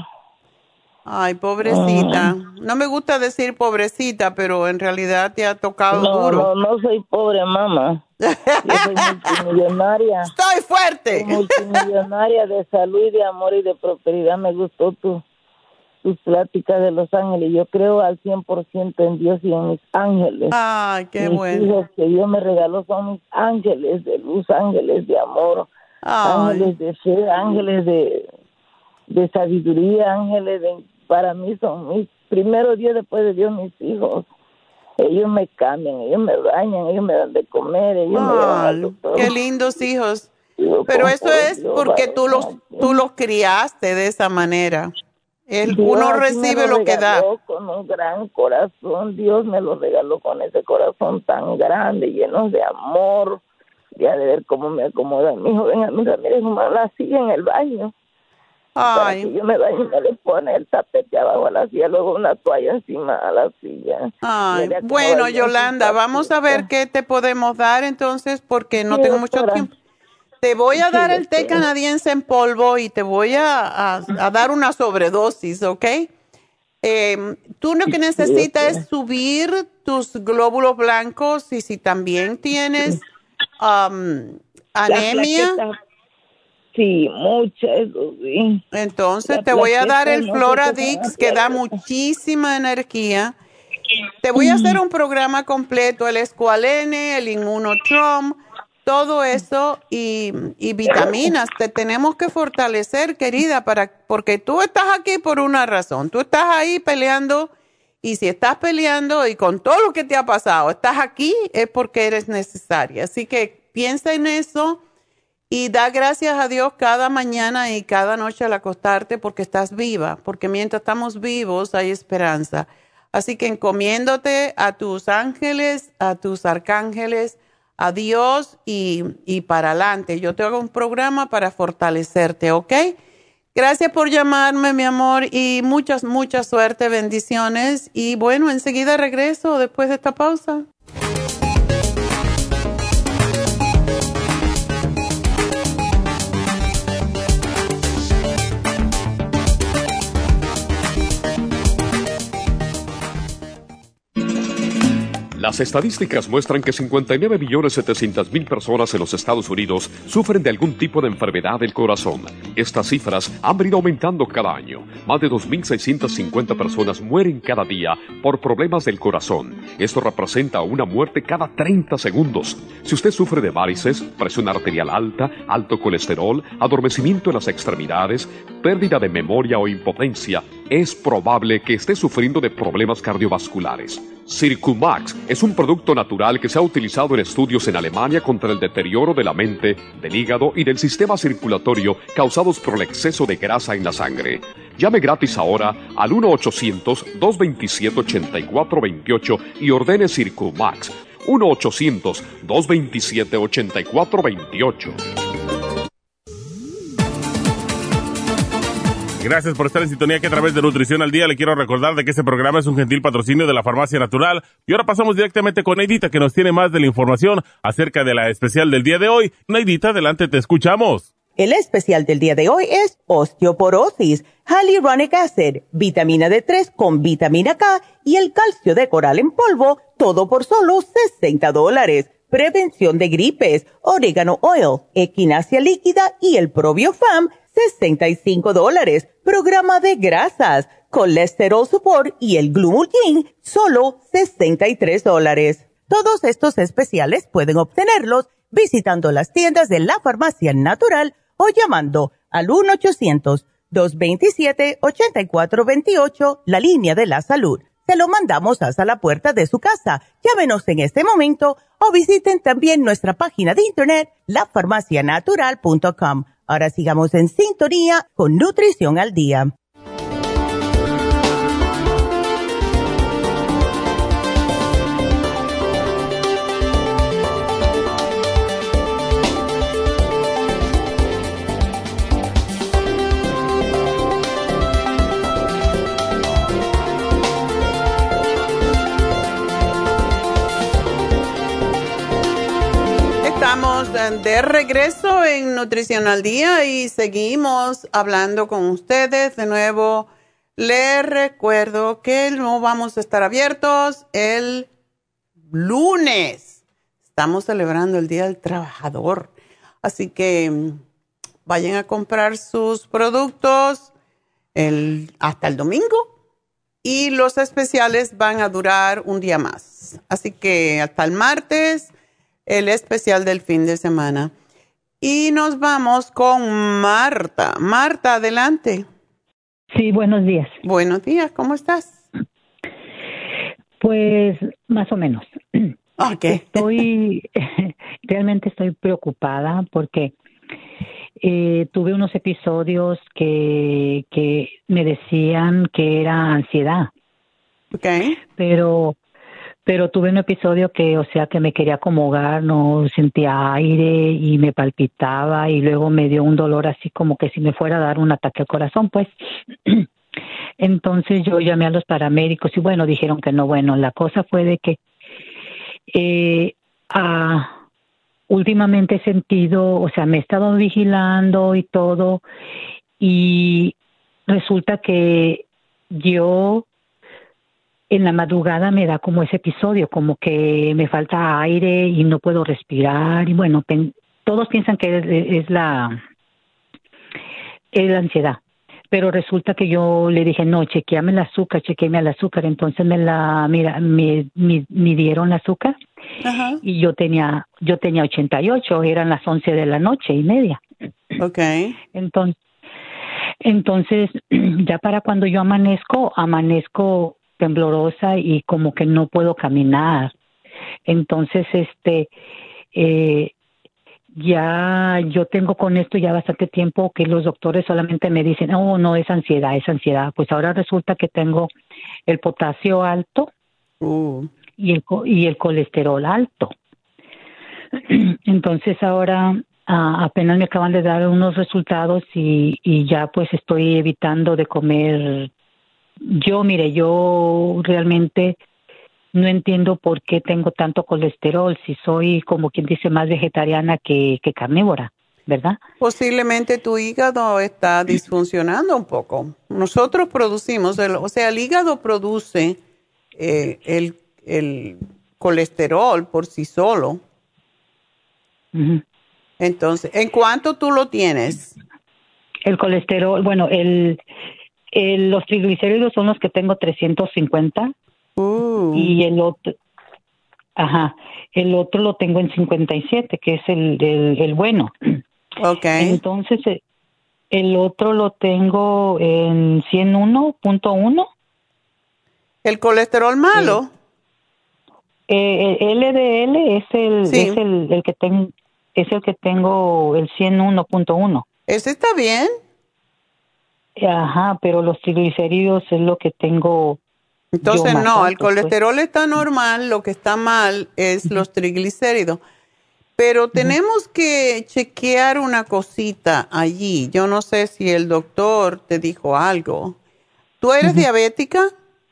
Ay, pobrecita. Mm. No me gusta decir pobrecita, pero en realidad te ha tocado No, duro. no, no soy pobre, mamá. Yo soy multimillonaria. Estoy fuerte. Soy multimillonaria de salud y de amor y de prosperidad. Me gustó tu, tus pláticas de Los Ángeles. Yo creo al cien por ciento en Dios y en mis ángeles. Ay, qué mis bueno. hijos que Dios me regaló son mis ángeles de luz, ángeles de amor, Ay. ángeles de fe, ángeles de, de sabiduría, ángeles de... Para mí son mis primeros días después de Dios, mis hijos. Ellos me cambian, ellos me bañan, ellos me dan de comer, ellos me llevan al Ay, doctor. qué lindos hijos. Yo Pero con eso todo es Dios, porque vale, tú los, tú los criaste de esa manera. El, Dios uno así me recibe lo que da. regaló con un gran corazón. Dios me lo regaló con ese corazón tan grande, lleno de amor. Ya de ver cómo me acomoda mi hijo. Venga, mira, mira, mamá, la silla en el baño. Para que Ay, yo me bañe, me le pone el tapete abajo a la silla, luego una toalla encima a la silla. ay. Me le acomoda Bueno, bien Yolanda, su vamos a ver qué te podemos dar entonces, porque no Sí, tengo mucho doctora. tiempo. Te voy a Sí, dar el té doctora. canadiense en polvo y te voy a, a- a dar una sobredosis, ¿ok? Eh, tú lo que necesitas doctora. es subir tus glóbulos blancos y si también tienes um, anemia, La plaqueta, sí, mucha, eso sí. entonces La te voy a dar plaqueta, el no sé qué Floradix son que da las plaquetas. muchísima energía. Te voy a hacer un programa completo, el Esqualene, el Immunotrom, todo eso y, y vitaminas. Te tenemos que fortalecer, querida, para porque tú estás aquí por una razón. Tú estás ahí peleando y si estás peleando y con todo lo que te ha pasado, estás aquí es porque eres necesaria. Así que piensa en eso y da gracias a Dios cada mañana y cada noche al acostarte porque estás viva, porque mientras estamos vivos hay esperanza. Así que encomiéndote a tus ángeles, a tus arcángeles, a Dios y, y para adelante. Yo te hago un programa para fortalecerte, ¿ok? Gracias por llamarme, mi amor, y muchas, mucha suerte, bendiciones. Y bueno, enseguida regreso después de esta pausa. Las estadísticas muestran que cincuenta y nueve millones setecientas mil personas en los Estados Unidos sufren de algún tipo de enfermedad del corazón. Estas cifras han venido aumentando cada año. Más de dos mil seiscientas cincuenta personas mueren cada día por problemas del corazón. Esto representa una muerte cada treinta segundos. Si usted sufre de varices, presión arterial alta, alto colesterol, adormecimiento en las extremidades, pérdida de memoria o impotencia, es probable que esté sufriendo de problemas cardiovasculares. Circumax es un producto natural que se ha utilizado en estudios en Alemania contra el deterioro de la mente, del hígado y del sistema circulatorio causados por el exceso de grasa en la sangre. Llame gratis ahora al uno ochocientos, dos veintisiete, ochenta y cuatro veintiocho y ordene Circumax. uno ochocientos, dos veintisiete, ochenta y cuatro veintiocho. Gracias por estar en sintonía que a través de Nutrición al Día le quiero recordar de que este programa es un gentil patrocinio de la Farmacia Natural. Y ahora pasamos directamente con Neidita que nos tiene más de la información acerca de la especial del día de hoy. Neidita, adelante, te escuchamos. El especial del día de hoy es osteoporosis, hyaluronic acid, vitamina D tres con vitamina K y el calcio de coral en polvo, todo por solo sesenta dólares. Prevención de gripes, orégano oil, equinacia líquida y el probiofam, sesenta y cinco dólares. Programa de grasas, Colesterol Support y el Glumulgin, solo sesenta y tres dólares. Todos estos especiales pueden obtenerlos visitando las tiendas de la Farmacia Natural o llamando al uno ochocientos, dos veintisiete, ochenta y cuatro veintiocho, la línea de la salud. Se lo mandamos hasta la puerta de su casa. Llámenos en este momento o visiten también nuestra página de internet, la farmacia natural punto com. Ahora sigamos en sintonía con Nutrición al Día. Estamos de regreso en Nutrición al Día y seguimos hablando con ustedes. De nuevo, les recuerdo que no vamos a estar abiertos el lunes. Estamos celebrando el Día del Trabajador. Así que vayan a comprar sus productos el, hasta el domingo y los especiales van a durar un día más. Así que hasta el martes, el especial del fin de semana. Y nos vamos con Marta. Marta, adelante. Sí, buenos días. Buenos días, ¿cómo estás? Pues más o menos. Ok. Estoy, realmente estoy preocupada porque eh, tuve unos episodios que, que me decían que era ansiedad. Ok. Pero... Pero tuve un episodio que, o sea, que me quería acomodar, no sentía aire y me palpitaba y luego me dio un dolor así como que si me fuera a dar un ataque al corazón, pues. Entonces yo llamé a los paramédicos y bueno, dijeron que no. Bueno, la cosa fue de que eh, ah, últimamente he sentido, o sea, me he estado vigilando y todo y resulta que yo... en la madrugada me da como ese episodio, como que me falta aire y no puedo respirar. Y bueno, pen, todos piensan que es, es, la, es la ansiedad. Pero resulta que yo le dije, no, chequeame el azúcar, chequeame el azúcar. Entonces me la, mira, me, me midieron el azúcar. Ajá. Y yo tenía, yo tenía ochenta y ocho, eran las once de la noche y media. Okay. Entonces, entonces ya para cuando yo amanezco, amanezco temblorosa y como que no puedo caminar. Entonces, este, eh, ya yo tengo con esto ya bastante tiempo que los doctores solamente me dicen, oh, no, es ansiedad, es ansiedad. Pues ahora resulta que tengo el potasio alto uh. y, el, y el colesterol alto. Entonces ahora uh, apenas me acaban de dar unos resultados y, y ya pues estoy evitando de comer. Yo, mire, yo realmente no entiendo por qué tengo tanto colesterol si soy, como quien dice, más vegetariana que, que carnívora, ¿verdad? Posiblemente tu hígado está disfuncionando un poco. Nosotros producimos, el, o sea, el hígado produce eh, el, el colesterol por sí solo. Uh-huh. Entonces, ¿en cuánto tú lo tienes? El colesterol, bueno, el... El, los triglicéridos son los que tengo trescientos cincuenta uh. y el otro, ajá, el otro lo tengo en cincuenta y siete, que es el, el, el bueno. Okay. Entonces el, el otro lo tengo en ciento uno punto uno. ¿El colesterol malo? Eh, el L D L es el, sí. es el, el que tengo, es el que tengo el ciento uno punto uno. ¿Ese está bien? Ajá, pero los triglicéridos es lo que tengo. Entonces no, alto, el colesterol pues. Está normal, lo que está mal es uh-huh. los triglicéridos. Pero tenemos uh-huh. que chequear una cosita allí. Yo no sé si el doctor te dijo algo. ¿Tú eres uh-huh. diabética?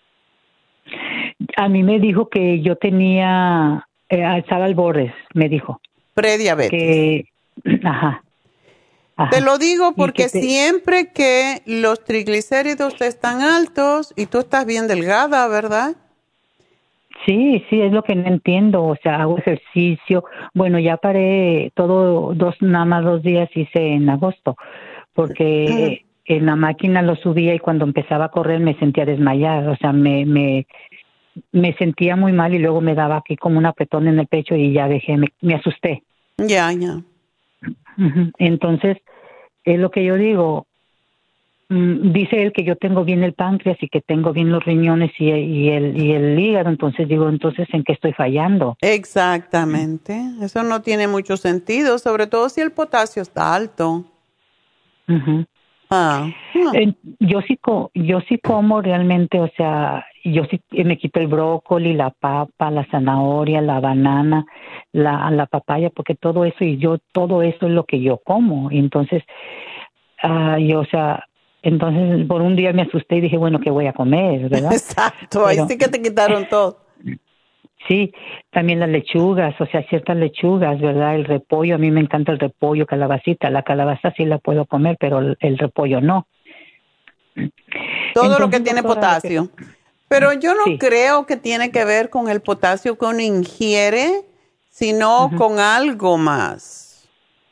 A mí me dijo que yo tenía, eh, estaba al borde, me dijo. Prediabetes. Que, ajá. Ajá. Te lo digo porque que te... siempre que los triglicéridos están altos y tú estás bien delgada, ¿verdad? Sí, sí, es lo que no entiendo. O sea, hago ejercicio. Bueno, ya paré todo, dos, nada más dos días hice en agosto, porque en la máquina lo subía y cuando empezaba a correr me sentía desmayada, o sea, me, me, me sentía muy mal y luego me daba aquí como un apretón en el pecho y ya dejé, me, me asusté. Ya, ya. Uh-huh. Entonces, es lo que yo digo, mm, dice él que yo tengo bien el páncreas y que tengo bien los riñones y, y, el, y el hígado, entonces digo, entonces, ¿en qué estoy fallando? Exactamente, eso no tiene mucho sentido, sobre todo si el potasio está alto. Uh-huh. Ah, ah. Eh, yo sí co- yo sí como realmente, o sea, yo sí me quito el brócoli, la papa, la zanahoria, la banana, la la papaya, porque todo eso y yo todo eso es lo que yo como. Y entonces, ah, yo, o sea, entonces por un día me asusté y dije, bueno, ¿qué voy a comer, verdad? Exacto, ahí Pero, sí que te quitaron todo. sí, también las lechugas, o sea, ciertas lechugas, ¿verdad? El repollo, a mí me encanta el repollo, calabacita. La calabaza sí la puedo comer, pero el, el repollo no. Todo Entonces, lo que tiene doctora, potasio. lo que- Pero yo no sí. creo que tiene que ver con el potasio que uno ingiere, sino Ujú. con algo más.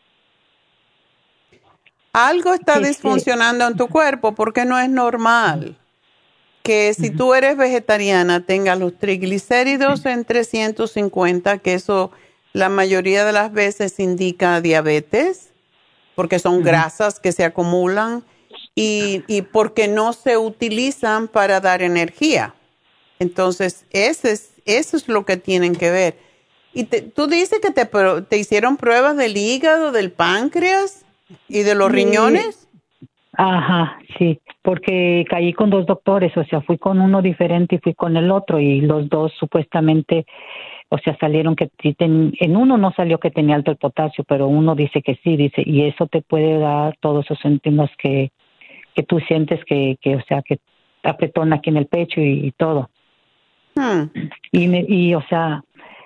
Algo está Sí, sí. disfuncionando en tu cuerpo porque no es normal que si Ujú. tú eres vegetariana tengas los triglicéridos en trescientos cincuenta, que eso la mayoría de las veces indica diabetes, porque son Ujú. grasas que se acumulan y, y porque no se utilizan para dar energía. Entonces, ese es, eso es lo que tienen que ver. Y te- tú dices que te, pro- te hicieron pruebas del hígado, del páncreas y de los Sí. riñones. Ajá, sí, porque caí con dos doctores, o sea, fui con uno diferente y fui con el otro y los dos supuestamente, o sea, salieron que sí, ten- en uno no salió que tenía alto el potasio, pero uno dice que sí, dice, y eso te puede dar todos esos síntomas que, que tú sientes que, que, o sea, que apretón aquí en el pecho y, y todo. Hmm. Y, me, y, o sea,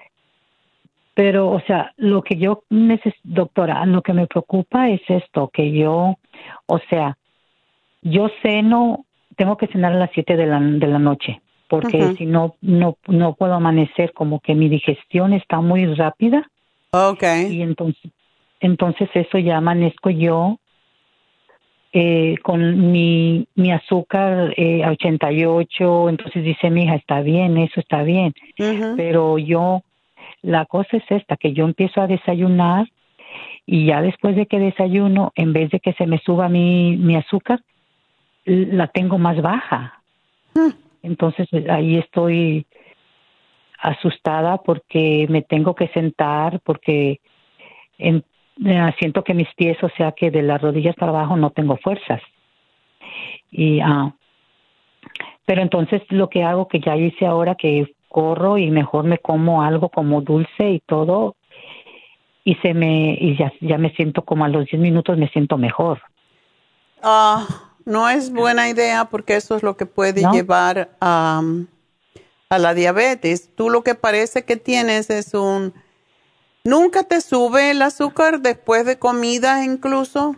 pero, o sea, lo que yo necesito, doctora, lo que me preocupa es esto, que yo, o sea, yo ceno, tengo que cenar a las siete de la, de la noche, porque Ujú. si no, no, no puedo amanecer, como que mi digestión está muy rápida Okay. y entonces, entonces eso ya amanezco yo eh, con mi, mi azúcar eh, a ochenta y ocho, entonces dice mi hija, está bien, eso está bien, Ujú. pero yo, la cosa es esta, que yo empiezo a desayunar y ya después de que desayuno, en vez de que se me suba mi, mi azúcar, la tengo más baja. Hmm. Entonces ahí estoy asustada porque me tengo que sentar, porque en, eh, siento que mis pies, o sea que de las rodillas para abajo no tengo fuerzas. Y, ah, pero entonces lo que hago, que ya hice ahora, que corro y mejor me como algo como dulce y todo, y se me y ya, ya me siento como a los diez minutos me siento mejor, Ah, no es buena idea porque eso es lo que puede ¿no? llevar a, a la diabetes. Tú lo que parece que tienes es un... ¿Nunca te sube el azúcar después de comida incluso?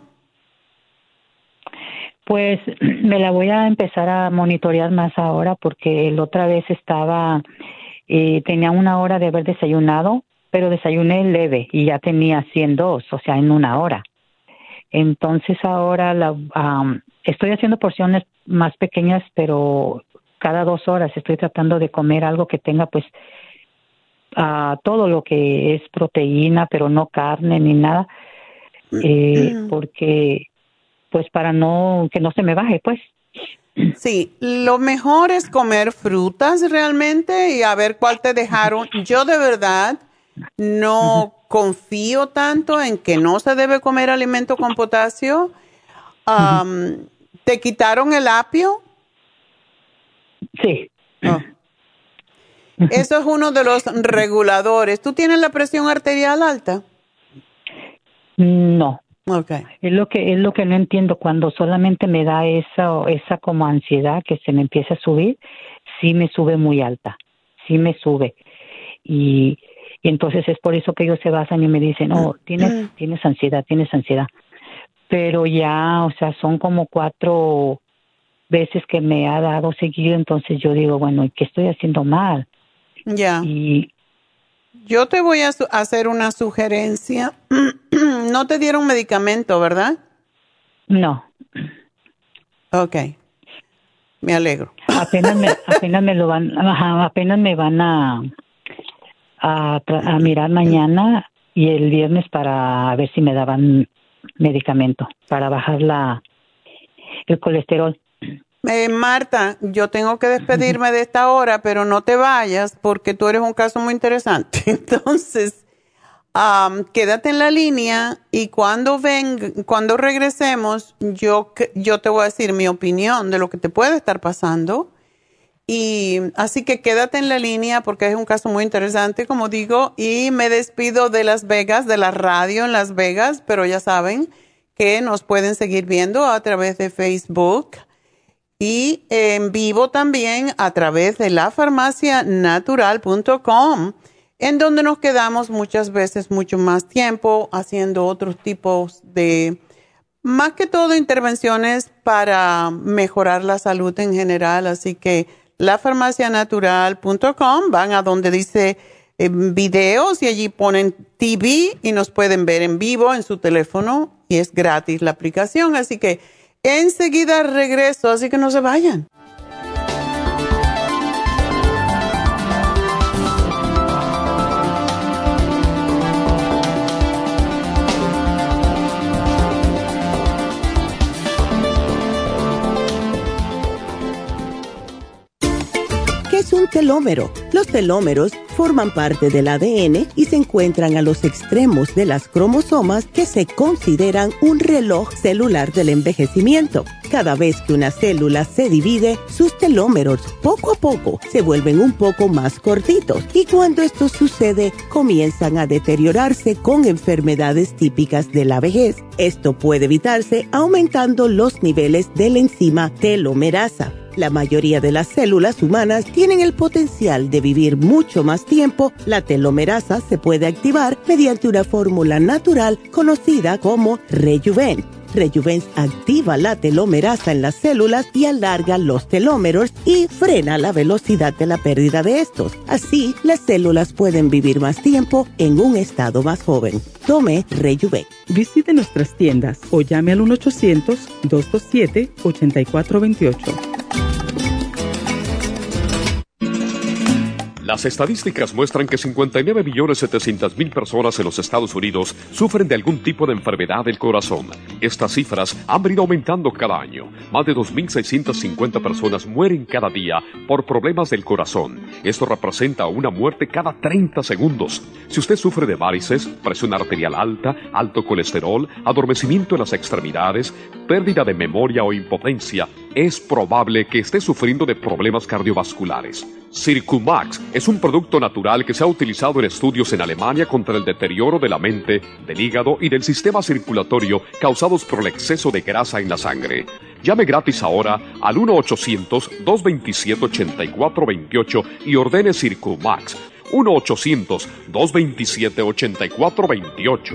Pues me la voy a empezar a monitorear más ahora porque la otra vez estaba, eh, tenía una hora de haber desayunado, pero desayuné leve y ya tenía ciento dos, o sea, en una hora. Entonces ahora la, um, estoy haciendo porciones más pequeñas, pero cada dos horas estoy tratando de comer algo que tenga pues uh, todo lo que es proteína, pero no carne ni nada, eh, porque pues para no que no se me baje, pues. Sí, lo mejor es comer frutas realmente y a ver cuál te dejaron. Yo de verdad no confío tanto en que no se debe comer alimento con potasio. Um, ¿Te quitaron el apio? Sí. Oh. Eso es uno de los reguladores. ¿Tú tienes la presión arterial alta? No. Okay. Es lo que es lo que no entiendo cuando solamente me da esa esa como ansiedad que se me empieza a subir, sí me sube muy alta, sí me sube y, y entonces es por eso que ellos se basan y me dicen, oh, tienes tienes ansiedad, tienes ansiedad, pero ya, o sea, son como cuatro veces que me ha dado seguido, entonces yo digo, bueno, ¿y qué estoy haciendo mal? Ya. Y yo te voy a hacer una sugerencia. No te dieron medicamento, ¿verdad? No. Ok. Me alegro. Apenas me, apenas me lo van, ajá, apenas me van a, a, a mirar mañana y el viernes para ver si me daban medicamento para bajar la el colesterol. Eh, Marta, yo tengo que despedirme de esta hora, pero no te vayas porque tú eres un caso muy interesante. Entonces, um, quédate en la línea y cuando ven, cuando regresemos, yo, yo te voy a decir mi opinión de lo que te puede estar pasando. Y así que quédate en la línea porque es un caso muy interesante, como digo, y me despido de Las Vegas, de la radio en Las Vegas, pero ya saben que nos pueden seguir viendo a través de Facebook y en vivo también a través de la farmacia natural punto com, en donde nos quedamos muchas veces mucho más tiempo haciendo otros tipos de, más que todo, intervenciones para mejorar la salud en general. Así que la farmacia natural punto com, van a donde dice eh, videos y allí ponen T V y nos pueden ver en vivo en su teléfono y es gratis la aplicación. Así que enseguida regreso, así que no se vayan. ¿Qué es un telómero? Los telómeros forman parte del A D N y se encuentran a los extremos de las cromosomas que se consideran un reloj celular del envejecimiento. Cada vez que una célula se divide, sus telómeros poco a poco se vuelven un poco más cortitos y cuando esto sucede, comienzan a deteriorarse con enfermedades típicas de la vejez. Esto puede evitarse aumentando los niveles de la enzima telomerasa. La mayoría de las células humanas tienen el potencial de vivir mucho más tiempo. La telomerasa se puede activar mediante una fórmula natural conocida como Rejuven. Rejuven activa la telomerasa en las células y alarga los telómeros y frena la velocidad de la pérdida de estos. Así, las células pueden vivir más tiempo en un estado más joven. Tome Rejuven. Visite nuestras tiendas o llame al uno ochocientos, dos dos siete, ocho cuatro dos ocho. Las estadísticas muestran que cincuenta y nueve millones setecientas mil personas en los Estados Unidos sufren de algún tipo de enfermedad del corazón. Estas cifras han venido aumentando cada año. Más de dos mil seiscientas cincuenta personas mueren cada día por problemas del corazón. Esto representa una muerte cada treinta segundos. Si usted sufre de varices, presión arterial alta, alto colesterol, adormecimiento en las extremidades, pérdida de memoria o impotencia, es probable que esté sufriendo de problemas cardiovasculares. Circumax es un producto natural que se ha utilizado en estudios en Alemania contra el deterioro de la mente, del hígado y del sistema circulatorio causados por el exceso de grasa en la sangre. Llame gratis ahora al uno ochocientos, dos veintisiete, ochenta y cuatro veintiocho y ordene Circumax. uno ochocientos, dos veintisiete, ochenta y cuatro veintiocho.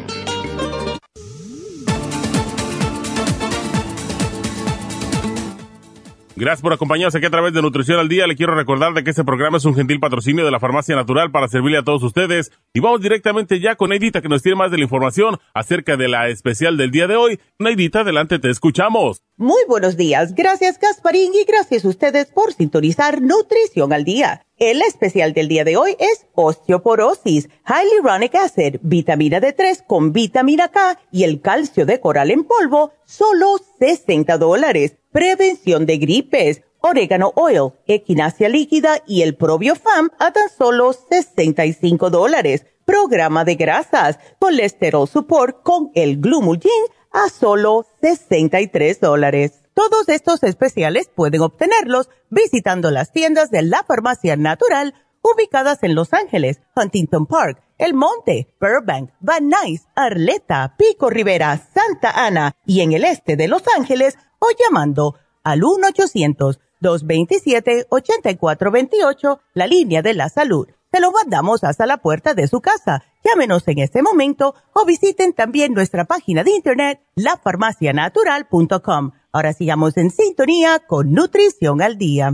Gracias por acompañarnos aquí a través de Nutrición al Día. Le quiero recordar de que este programa es un gentil patrocinio de la Farmacia Natural para servirle a todos ustedes. Y vamos directamente ya con Neidita, que nos tiene más de la información acerca de la especial del día de hoy. Neidita, adelante, te escuchamos. Muy buenos días. Gracias, Gasparín, y gracias a ustedes por sintonizar Nutrición al Día. El especial del día de hoy es osteoporosis, hyaluronic acid, vitamina D tres con vitamina K y el calcio de coral en polvo, solo sesenta dólares. Prevención de gripes, orégano oil, equinacia líquida y el probiofam a tan solo sesenta y cinco dólares. Programa de grasas, colesterol support con el Glumulgin a solo sesenta y tres dólares. Todos estos especiales pueden obtenerlos visitando las tiendas de la Farmacia Natural ubicadas en Los Ángeles, Huntington Park, El Monte, Burbank, Van Nuys, Arleta, Pico Rivera, Santa Ana y en el este de Los Ángeles o llamando al uno ochocientos, dos veintisiete, ochenta y cuatro veintiocho, la línea de la salud. Se lo mandamos hasta la puerta de su casa. Llámenos en este momento o visiten también nuestra página de internet, la farmacia natural punto com. Ahora sigamos en sintonía con Nutrición al Día.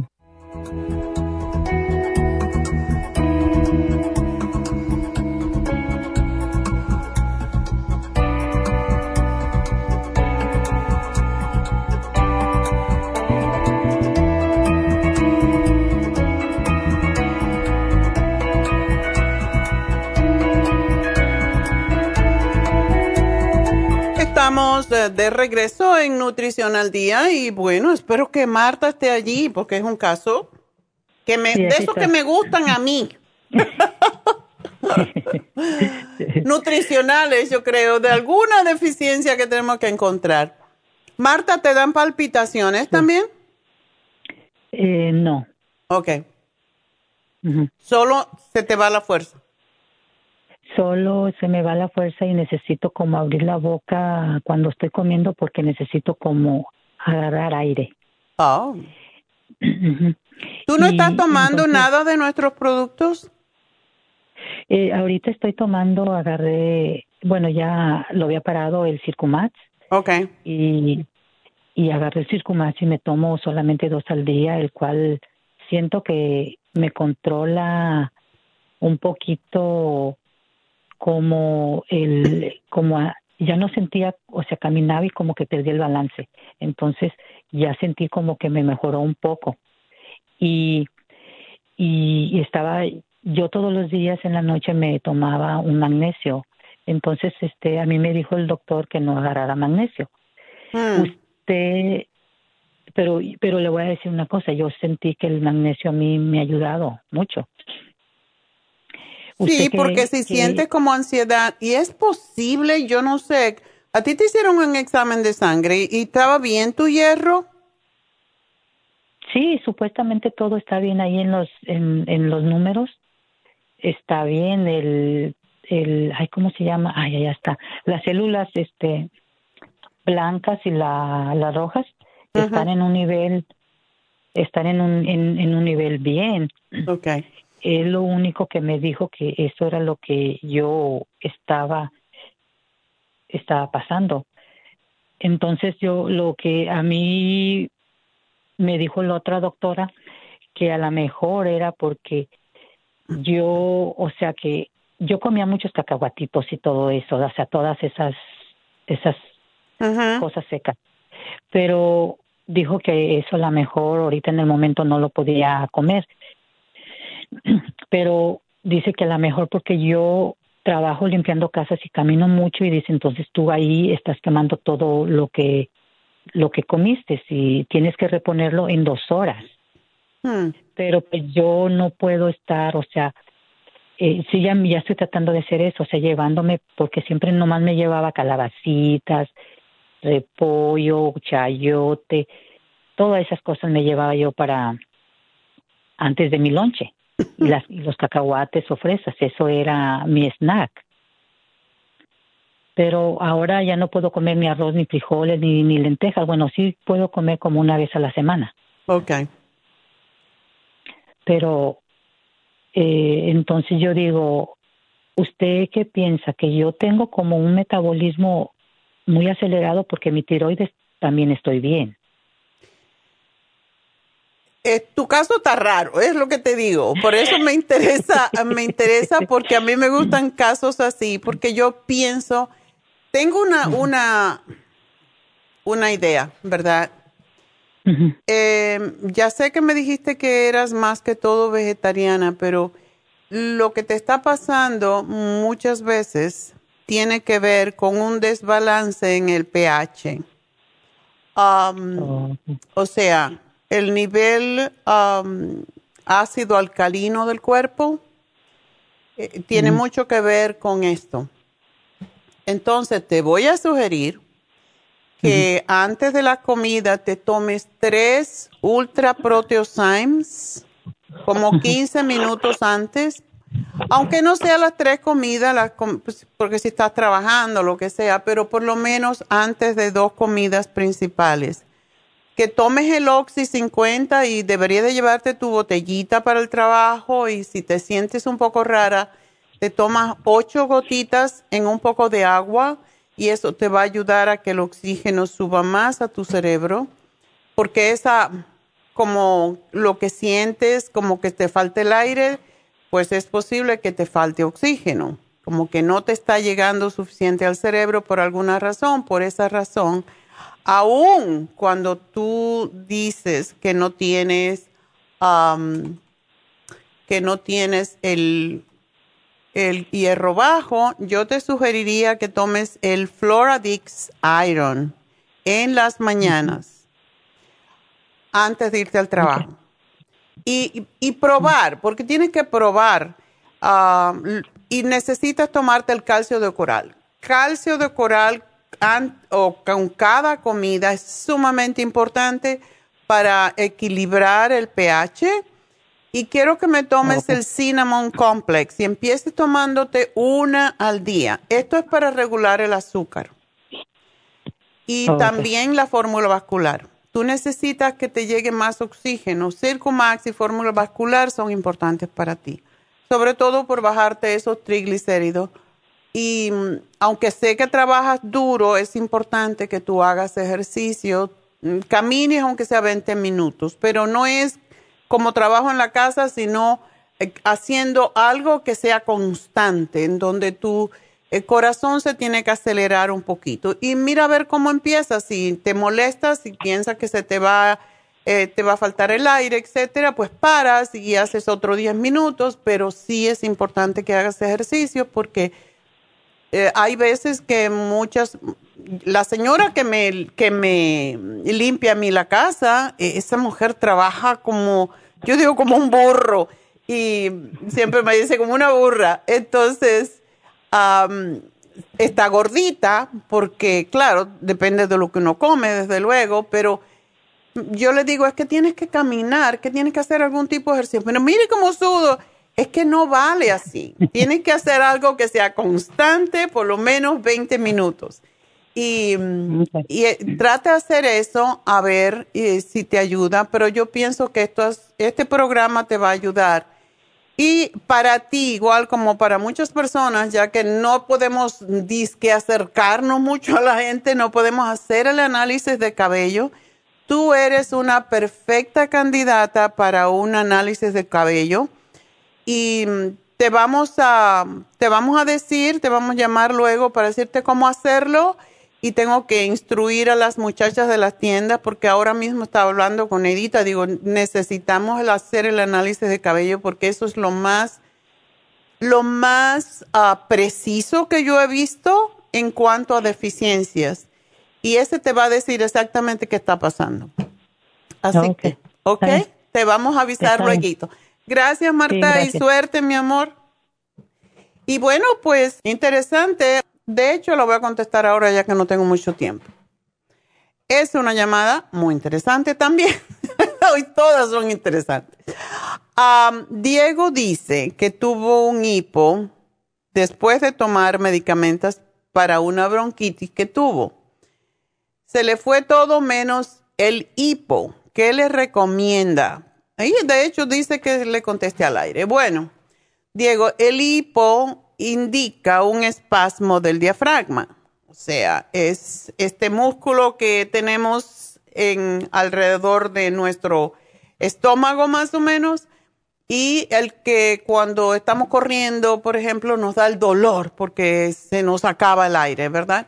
estamos de, de regreso en Nutrición al Día y bueno, espero que Marta esté allí porque es un caso que me, Sí, de aquí esos está. que me gustan a mí. Nutricionales, yo creo, de alguna deficiencia que tenemos que encontrar. Marta, ¿te dan palpitaciones también? Eh, no. Ok. Ujú. Solo se te va la fuerza. Solo se me va la fuerza y necesito como abrir la boca cuando estoy comiendo porque necesito como agarrar aire. Oh. Ujú. ¿Tú no Y estás tomando entonces, nada de nuestros productos? Eh, ahorita estoy tomando, agarré, bueno, ya lo había parado el Circumax. Ok. Y, y agarré el Circumax y me tomo solamente dos al día, el cual siento que me controla un poquito como el, como a- ya no sentía, o sea, caminaba y como que perdí el balance. Entonces ya sentí como que me mejoró un poco. Y, y, y estaba, yo todos los días en la noche me tomaba un magnesio. Entonces, este, a mí me dijo el doctor que no agarrara magnesio. Mm. Usted, pero, pero le voy a decir una cosa, yo sentí que el magnesio a mí me ha ayudado mucho. Sí, Usted que- porque si que- sientes como ansiedad, y es posible, yo no sé, a ti te hicieron un examen de sangre y, y estaba bien tu hierro. Sí, supuestamente todo está bien ahí en los en, en los números. Está bien el el ay, ¿cómo se llama? Ay, ya está. Las células este blancas y la, las rojas Ajá. están en un nivel están en un en, en un nivel bien. Okay. Es lo único que me dijo que eso era lo que yo estaba estaba pasando. Entonces yo lo que a mí me dijo la otra doctora que a lo mejor era porque yo, o sea que yo comía muchos cacahuatitos y todo eso, o sea, todas esas esas Ajá. cosas secas. Pero dijo que eso a lo mejor ahorita en el momento no lo podía comer. Pero dice que a lo mejor porque yo trabajo limpiando casas y camino mucho y dice, entonces tú ahí estás quemando todo lo que lo que comiste y tienes que reponerlo en dos horas. Hmm. Pero pues yo no puedo estar, o sea, eh, sí, ya, ya estoy tratando de hacer eso, o sea, llevándome, porque siempre nomás me llevaba calabacitas, repollo, chayote, todas esas cosas me llevaba yo para antes de mi lonche. Y, las, y los cacahuates o fresas, eso era mi snack. Pero ahora ya no puedo comer ni arroz, ni frijoles, ni, ni lentejas. Bueno, sí puedo comer como una vez a la semana. Okay. Pero eh, entonces yo digo, ¿usted qué piensa? Que yo tengo como un metabolismo muy acelerado porque mi tiroides también estoy bien. Eh, tu caso está raro, es lo que te digo. Por eso me interesa, me interesa porque a mí me gustan casos así, porque yo pienso, tengo una, una, una idea, ¿verdad? Uh-huh. Eh, ya sé que me dijiste que eras más que todo vegetariana, pero lo que te está pasando muchas veces tiene que ver con un desbalance en el pH. Um, Oh. O sea, el nivel um, ácido alcalino del cuerpo eh, tiene Mm. mucho que ver con esto. Entonces, te voy a sugerir que antes de la comida te tomes tres Ultra Proteosymes, como quince minutos antes, aunque no sea las tres comidas, las com- pues, porque si estás trabajando, lo que sea, pero por lo menos antes de dos comidas principales. Que tomes el Oxy cincuenta y deberías de llevarte tu botellita para el trabajo y si te sientes un poco rara, te tomas ocho gotitas en un poco de agua y eso te va a ayudar a que el oxígeno suba más a tu cerebro, porque esa, como lo que sientes, como que te falta el aire, pues es posible que te falte oxígeno, como que no te está llegando suficiente al cerebro por alguna razón, por esa razón. Aún cuando tú dices que no tienes, um, que no tienes el, el hierro bajo, yo te sugeriría que tomes el Floradix Iron en las mañanas, uh-huh. antes de irte al trabajo. Okay. Y, y probar, porque tienes que probar, uh, y necesitas tomarte el calcio de coral. Calcio de coral an, o con cada comida es sumamente importante para equilibrar el pH. Y quiero que me tomes okay. el Cinnamon Complex y empieces tomándote una al día. Esto es para regular el azúcar. Y okay. también la fórmula vascular. Tú necesitas que te llegue más oxígeno. Circumax y fórmula vascular son importantes para ti. Sobre todo por bajarte esos triglicéridos. Y aunque sé que trabajas duro, es importante que tú hagas ejercicio. Camines aunque sea veinte minutos. Pero no es como trabajo en la casa, sino haciendo algo que sea constante, en donde tu el corazón se tiene que acelerar un poquito. Y mira a ver cómo empiezas. Si te molestas, si piensas que se te va, eh, te va a faltar el aire, etcétera, pues paras y haces otros diez minutos, pero sí es importante que hagas ejercicio porque eh, hay veces que muchas... La señora que me, que me limpia a mí la casa, eh, esa mujer trabaja como, yo digo como un burro y siempre me dice como una burra. Entonces... Um, está gordita porque, claro, depende de lo que uno come, desde luego, pero yo le digo, es que tienes que caminar, que tienes que hacer algún tipo de ejercicio. Pero mire cómo sudo, es que no vale así. Tienes que hacer algo que sea constante, por lo menos veinte minutos. Y, okay. y eh, trata de hacer eso, a ver eh, si te ayuda, pero yo pienso que esto es, este programa te va a ayudar. Y para ti, igual como para muchas personas, ya que no podemos disque acercarnos mucho a la gente, no podemos hacer el análisis de cabello, tú eres una perfecta candidata para un análisis de cabello y te vamos a, te vamos a decir, te vamos a llamar luego para decirte cómo hacerlo y tengo que instruir a las muchachas de las tiendas porque ahora mismo estaba hablando con Edita, digo, necesitamos hacer el análisis de cabello porque eso es lo más, lo más uh, preciso que yo he visto en cuanto a deficiencias. Y ese te va a decir exactamente qué está pasando. Así okay. que, ¿ok? Te vamos a avisar luego. Gracias, Marta, sí, gracias. Y suerte, mi amor. Y bueno, pues, interesante. De hecho, lo voy a contestar ahora ya que no tengo mucho tiempo. Es una llamada muy interesante también. Hoy todas son interesantes. Um, Diego dice que tuvo un hipo después de tomar medicamentos para una bronquitis que tuvo. Se le fue todo menos el hipo. ¿Qué le recomienda? Ahí, de hecho, dice que le conteste al aire. Bueno, Diego, el hipo indica un espasmo del diafragma. O sea, es este músculo que tenemos en alrededor de nuestro estómago más o menos y el que cuando estamos corriendo, por ejemplo, nos da el dolor porque se nos acaba el aire, ¿verdad?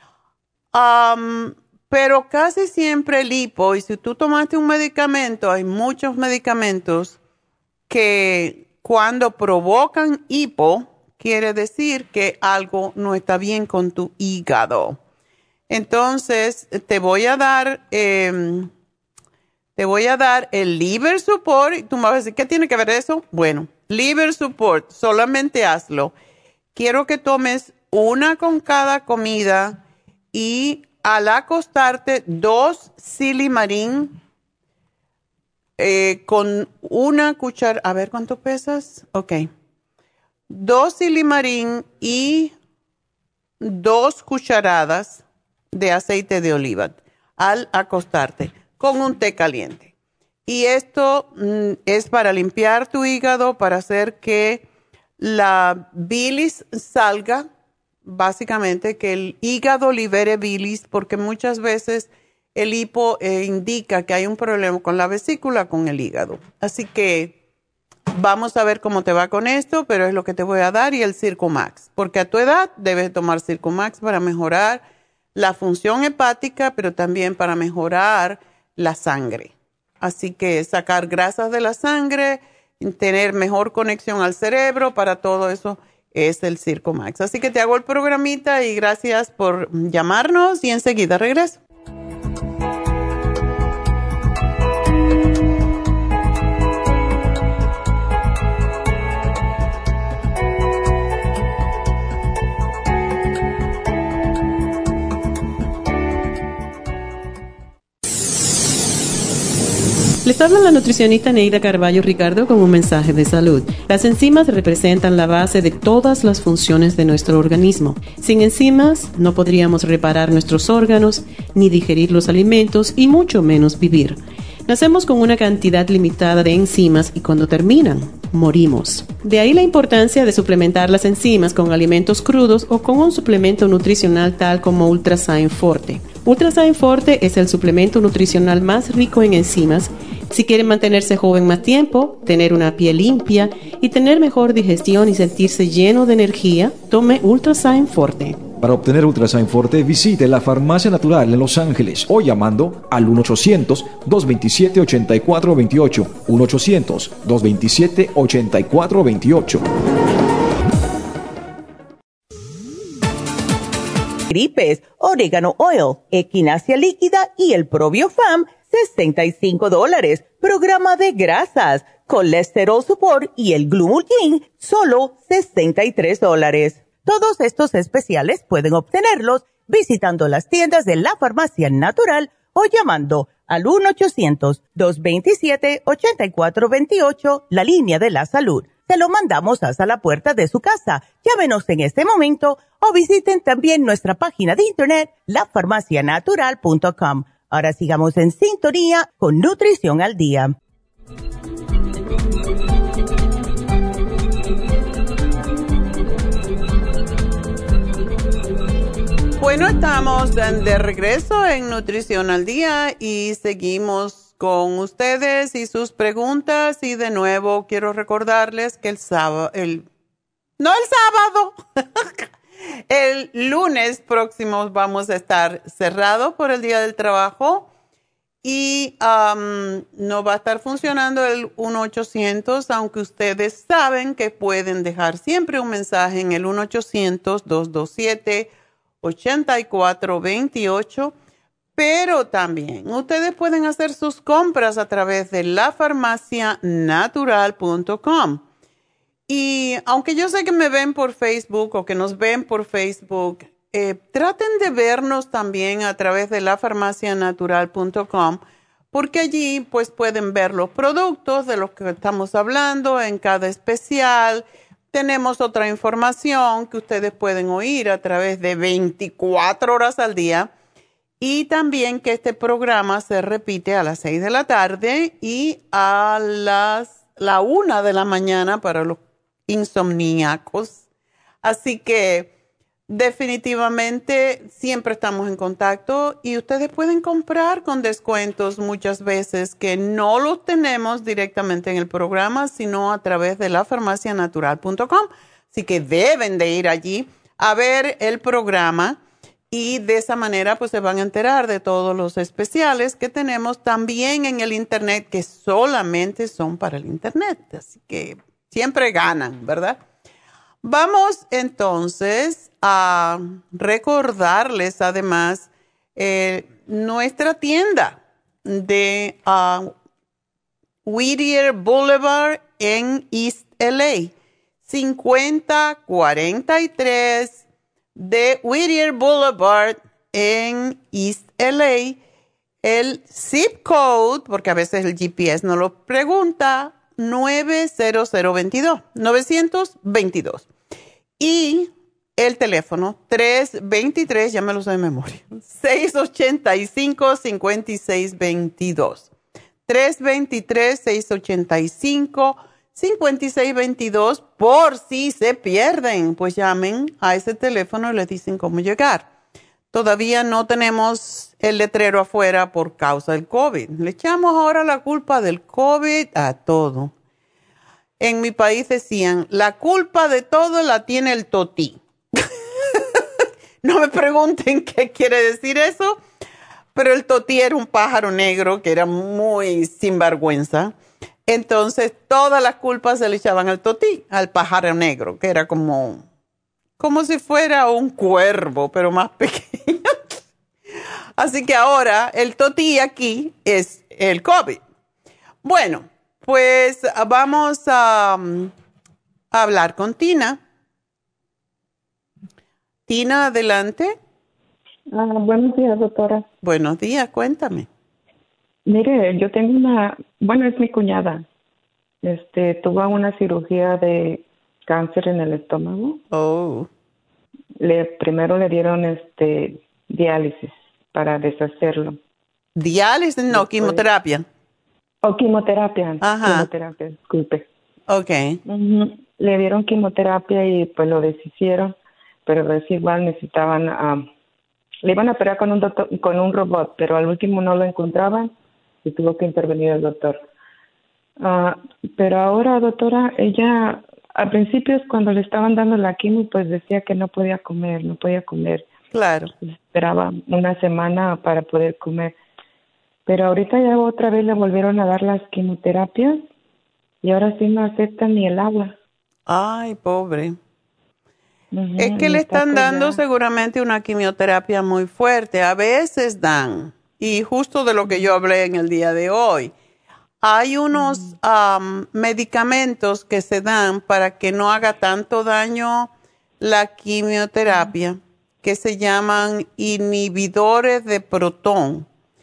Um, pero casi siempre el hipo, y si tú tomaste un medicamento, hay muchos medicamentos que cuando provocan hipo, quiere decir que algo no está bien con tu hígado. Entonces, te voy a dar, eh, te voy a dar el Liver Support. Y tú me vas a decir, ¿qué tiene que ver eso? Bueno, Liver Support, solamente hazlo. Quiero que tomes una con cada comida y al acostarte, dos Silimarín eh, con una cuchara. A ver, ¿cuánto pesas? Ok. Dos Silimarín y dos cucharadas de aceite de oliva al acostarte con un té caliente. Y esto mm, es para limpiar tu hígado, para hacer que la bilis salga, básicamente que el hígado libere bilis, porque muchas veces el hipo eh, indica que hay un problema con la vesícula, con el hígado. Así que vamos a ver cómo te va con esto, pero es lo que te voy a dar y el Circumax, porque a tu edad debes tomar Circumax para mejorar la función hepática, pero también para mejorar la sangre. Así que sacar grasas de la sangre, tener mejor conexión al cerebro, para todo eso que es el Circo Max. Así que te hago el programita y gracias por llamarnos y enseguida regreso. Les habla la nutricionista Neida Carballo Ricardo con un mensaje de salud. Las enzimas representan la base de todas las funciones de nuestro organismo. Sin enzimas no podríamos reparar nuestros órganos, ni digerir los alimentos y mucho menos vivir. Nacemos con una cantidad limitada de enzimas y cuando terminan, morimos. De ahí la importancia de suplementar las enzimas con alimentos crudos o con un suplemento nutricional tal como Ultrasign Forte. Ultrasign Forte es el suplemento nutricional más rico en enzimas. Si quieren mantenerse joven más tiempo, tener una piel limpia y tener mejor digestión y sentirse lleno de energía, tome Ultrasign Forte. Para obtener Ultrasign Forte, visite la Farmacia Natural en Los Ángeles o llamando al uno ochocientos, dos veintisiete, ochenta y cuatro veintiocho. uno ochocientos, dos veintisiete, ochenta y cuatro veintiocho. Gripes, Oregano Oil, Equinacia Líquida y el Probiofam, sesenta y cinco dólares. Programa de grasas, Colesterol Support y el Glumulgin, solo sesenta y tres dólares. Todos estos especiales pueden obtenerlos visitando las tiendas de la Farmacia Natural o llamando al uno ochocientos, dos veintisiete, ochenta y cuatro veintiocho, la línea de la salud. Se lo mandamos hasta la puerta de su casa. Llámenos en este momento o visiten también nuestra página de internet, la farmacia natural punto com. Ahora sigamos en sintonía con Nutrición al Día. Bueno, estamos de regreso en Nutrición al Día y seguimos con ustedes y sus preguntas. Y de nuevo quiero recordarles que el sábado, el, no el sábado, el lunes próximo vamos a estar cerrados por el Día del Trabajo y um, no va a estar funcionando el uno ochocientos, aunque ustedes saben que pueden dejar siempre un mensaje en el uno ochocientos, dos dos siete, ocho cuatro dos ocho, pero también ustedes pueden hacer sus compras a través de la farmacia natural punto com. Y aunque yo sé que me ven por Facebook o que nos ven por Facebook, eh, traten de vernos también a través de la farmacia natural punto com, porque allí pues pueden ver los productos de los que estamos hablando en cada especial. Tenemos otra información que ustedes pueden oír a través de veinticuatro horas al día y también que este programa se repite a las seis de la tarde y a las la una de la mañana para los insomníacos. Así que definitivamente siempre estamos en contacto y ustedes pueden comprar con descuentos muchas veces que no los tenemos directamente en el programa, sino a través de la farmacia natural punto com. Así que deben de ir allí a ver el programa y de esa manera pues se van a enterar de todos los especiales que tenemos también en el internet, que solamente son para el internet. Así que siempre ganan, ¿verdad? Vamos entonces a recordarles además eh, nuestra tienda de uh, Whittier Boulevard en East L A, cincuenta cuarenta y tres de Whittier Boulevard en East L A. El zip code, porque a veces el G P S no lo pregunta, nueve cero cero dos dos, novecientos veintidós. Y el teléfono tres dos tres, ya me lo sé de memoria, seis ocho cinco, cinco seis dos dos. tres dos tres, seis ocho cinco, cinco seis dos dos. Por si se pierden, pues llamen a ese teléfono y les dicen cómo llegar. Todavía no tenemos el letrero afuera por causa del COVID. Le echamos ahora la culpa del COVID a todo. En mi país decían, la culpa de todo la tiene el totí. No me pregunten qué quiere decir eso, pero el totí era un pájaro negro que era muy sinvergüenza. Entonces, todas las culpas se le echaban al totí, al pájaro negro, que era como, como si fuera un cuervo, pero más pequeño. Así que ahora el totí aquí es el COVID. Bueno, pues vamos a, a hablar con Tina. Tina, adelante. Ah, buenos días, doctora. Buenos días, cuéntame. Mire, yo tengo una, bueno, es mi cuñada. Este, tuvo una cirugía de cáncer en el estómago. Oh. Le, primero le dieron este diálisis para deshacerlo. ¿Diálisis? No, Después, quimioterapia. O oh, quimioterapia. Ajá. Quimioterapia, disculpe. Ok. Uh-huh. Le dieron quimioterapia y pues lo deshicieron, pero es igual necesitaban, um, le iban a operar con un doctor, con un robot, pero al último no lo encontraban y tuvo que intervenir el doctor. Uh, pero ahora, doctora, ella, al principio cuando le estaban dando la quimio, pues decía que no podía comer, no podía comer. Claro. Esperaba una semana para poder comer. Pero ahorita ya otra vez le volvieron a dar las quimioterapias y ahora sí no aceptan ni el agua. Ay, pobre. Uh-huh, es que le están dando ya seguramente una quimioterapia muy fuerte. A veces dan, y justo de lo que yo hablé en el día de hoy, hay unos uh-huh. um, medicamentos que se dan para que no haga tanto daño la quimioterapia, uh-huh. que se llaman inhibidores de protón.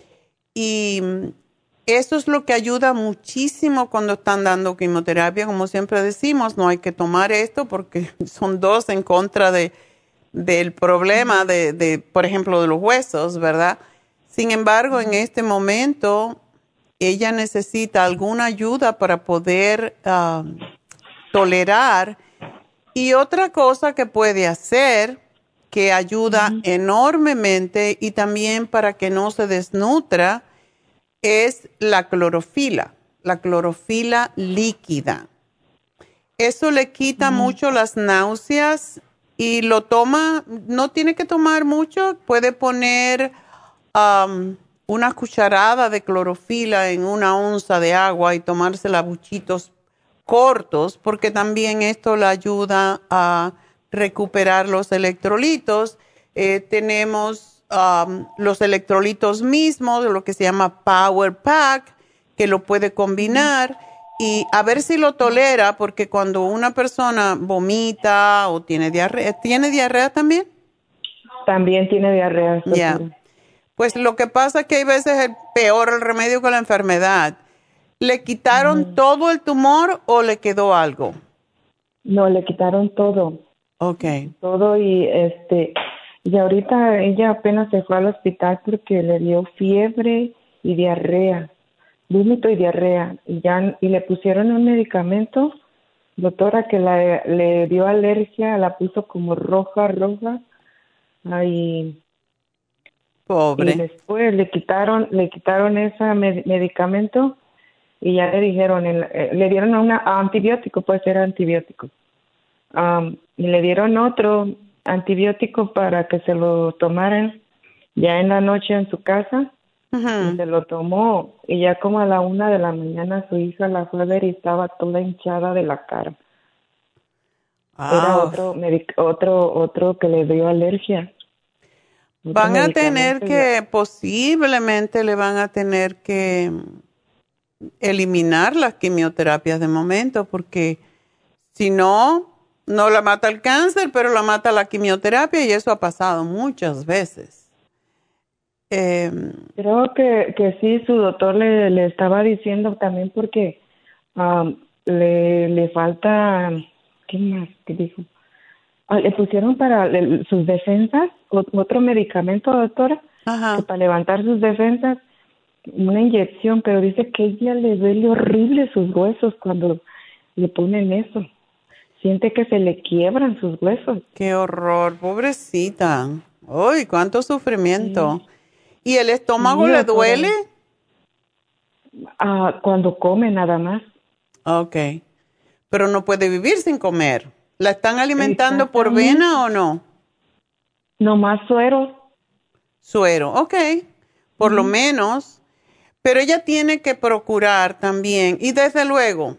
Y eso es lo que ayuda muchísimo cuando están dando quimioterapia. Como siempre decimos, no hay que tomar esto porque son dos en contra de, del problema, de, de, por ejemplo, de los huesos, ¿verdad? Sin embargo, en este momento, ella necesita alguna ayuda para poder uh, tolerar. Y otra cosa que puede hacer, que ayuda uh-huh. enormemente y también para que no se desnutra, es la clorofila, la clorofila líquida. Eso le quita uh-huh. mucho las náuseas y lo toma, no tiene que tomar mucho, puede poner um, una cucharada de clorofila en una onza de agua y tomársela a buchitos cortos, porque también esto le ayuda a recuperar los electrolitos. Eh, tenemos um, los electrolitos mismos, lo que se llama Power Pack, que lo puede combinar y a ver si lo tolera, porque cuando una persona vomita o tiene diarrea, ¿tiene diarrea también? También tiene diarrea. Ya. Yeah. Pues lo que pasa es que hay veces es peor el remedio que la enfermedad. ¿Le quitaron uh-huh. todo el tumor o le quedó algo? No, le quitaron todo. Okay. Todo y este y ahorita ella apenas se fue al hospital porque le dio fiebre y diarrea, vómito y diarrea y ya y le pusieron un medicamento, doctora, que la, le dio alergia, la puso como roja, roja, ay, pobre. Y después le quitaron, le quitaron ese med- medicamento y ya le dijeron, el, eh, le dieron una antibiótico, puede ser antibiótico. Um, y le dieron otro antibiótico para que se lo tomaran ya en la noche en su casa. Uh-huh. Y se lo tomó y ya como a la una de la mañana su hija la fue a ver y estaba toda hinchada de la cara. Oh. Era otro, medic- otro, otro que le dio alergia. Van a tener que, ya. posiblemente le van a tener que eliminar las quimioterapias de momento, porque si no, no la mata el cáncer, pero la mata la quimioterapia y eso ha pasado muchas veces. Eh, Creo que, que sí, su doctor le, le estaba diciendo también porque um, le, le falta, ¿qué más? ¿Qué dijo? Ah, le pusieron para le, sus defensas, otro medicamento, doctora, que para levantar sus defensas, una inyección, pero dice que ella le duele horrible sus huesos cuando le ponen eso. Siente que se le quiebran sus huesos. ¡Qué horror! Pobrecita. ¡Uy, cuánto sufrimiento! Sí. ¿Y el estómago sí, le duele? Ah, cuando come nada más. Ok. Pero no puede vivir sin comer. ¿La están alimentando por vena o no? No más suero. Suero, ok. Por mm. lo menos. Pero ella tiene que procurar también, y desde luego,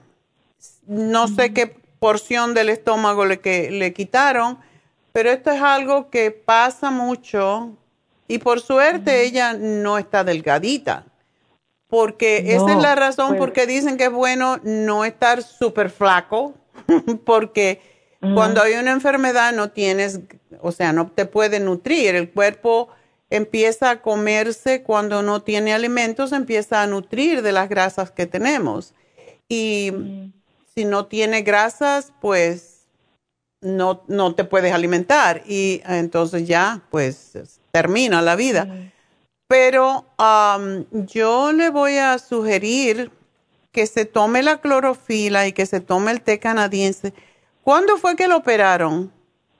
no sé qué porción del estómago le, que, le quitaron, pero esto es algo que pasa mucho y por suerte uh-huh. ella no está delgadita, porque no, esa es la razón pues, por qué dicen que es bueno no estar súper flaco, porque uh-huh. cuando hay una enfermedad no tienes, o sea, no te puede nutrir, el cuerpo empieza a comerse cuando no tiene alimentos, empieza a nutrir de las grasas que tenemos. Y uh-huh. si no tiene grasas, pues no, no te puedes alimentar. Y entonces ya, pues termina la vida. Uh-huh. Pero um, yo le voy a sugerir que se tome la clorofila y que se tome el té canadiense. ¿Cuándo fue que lo operaron?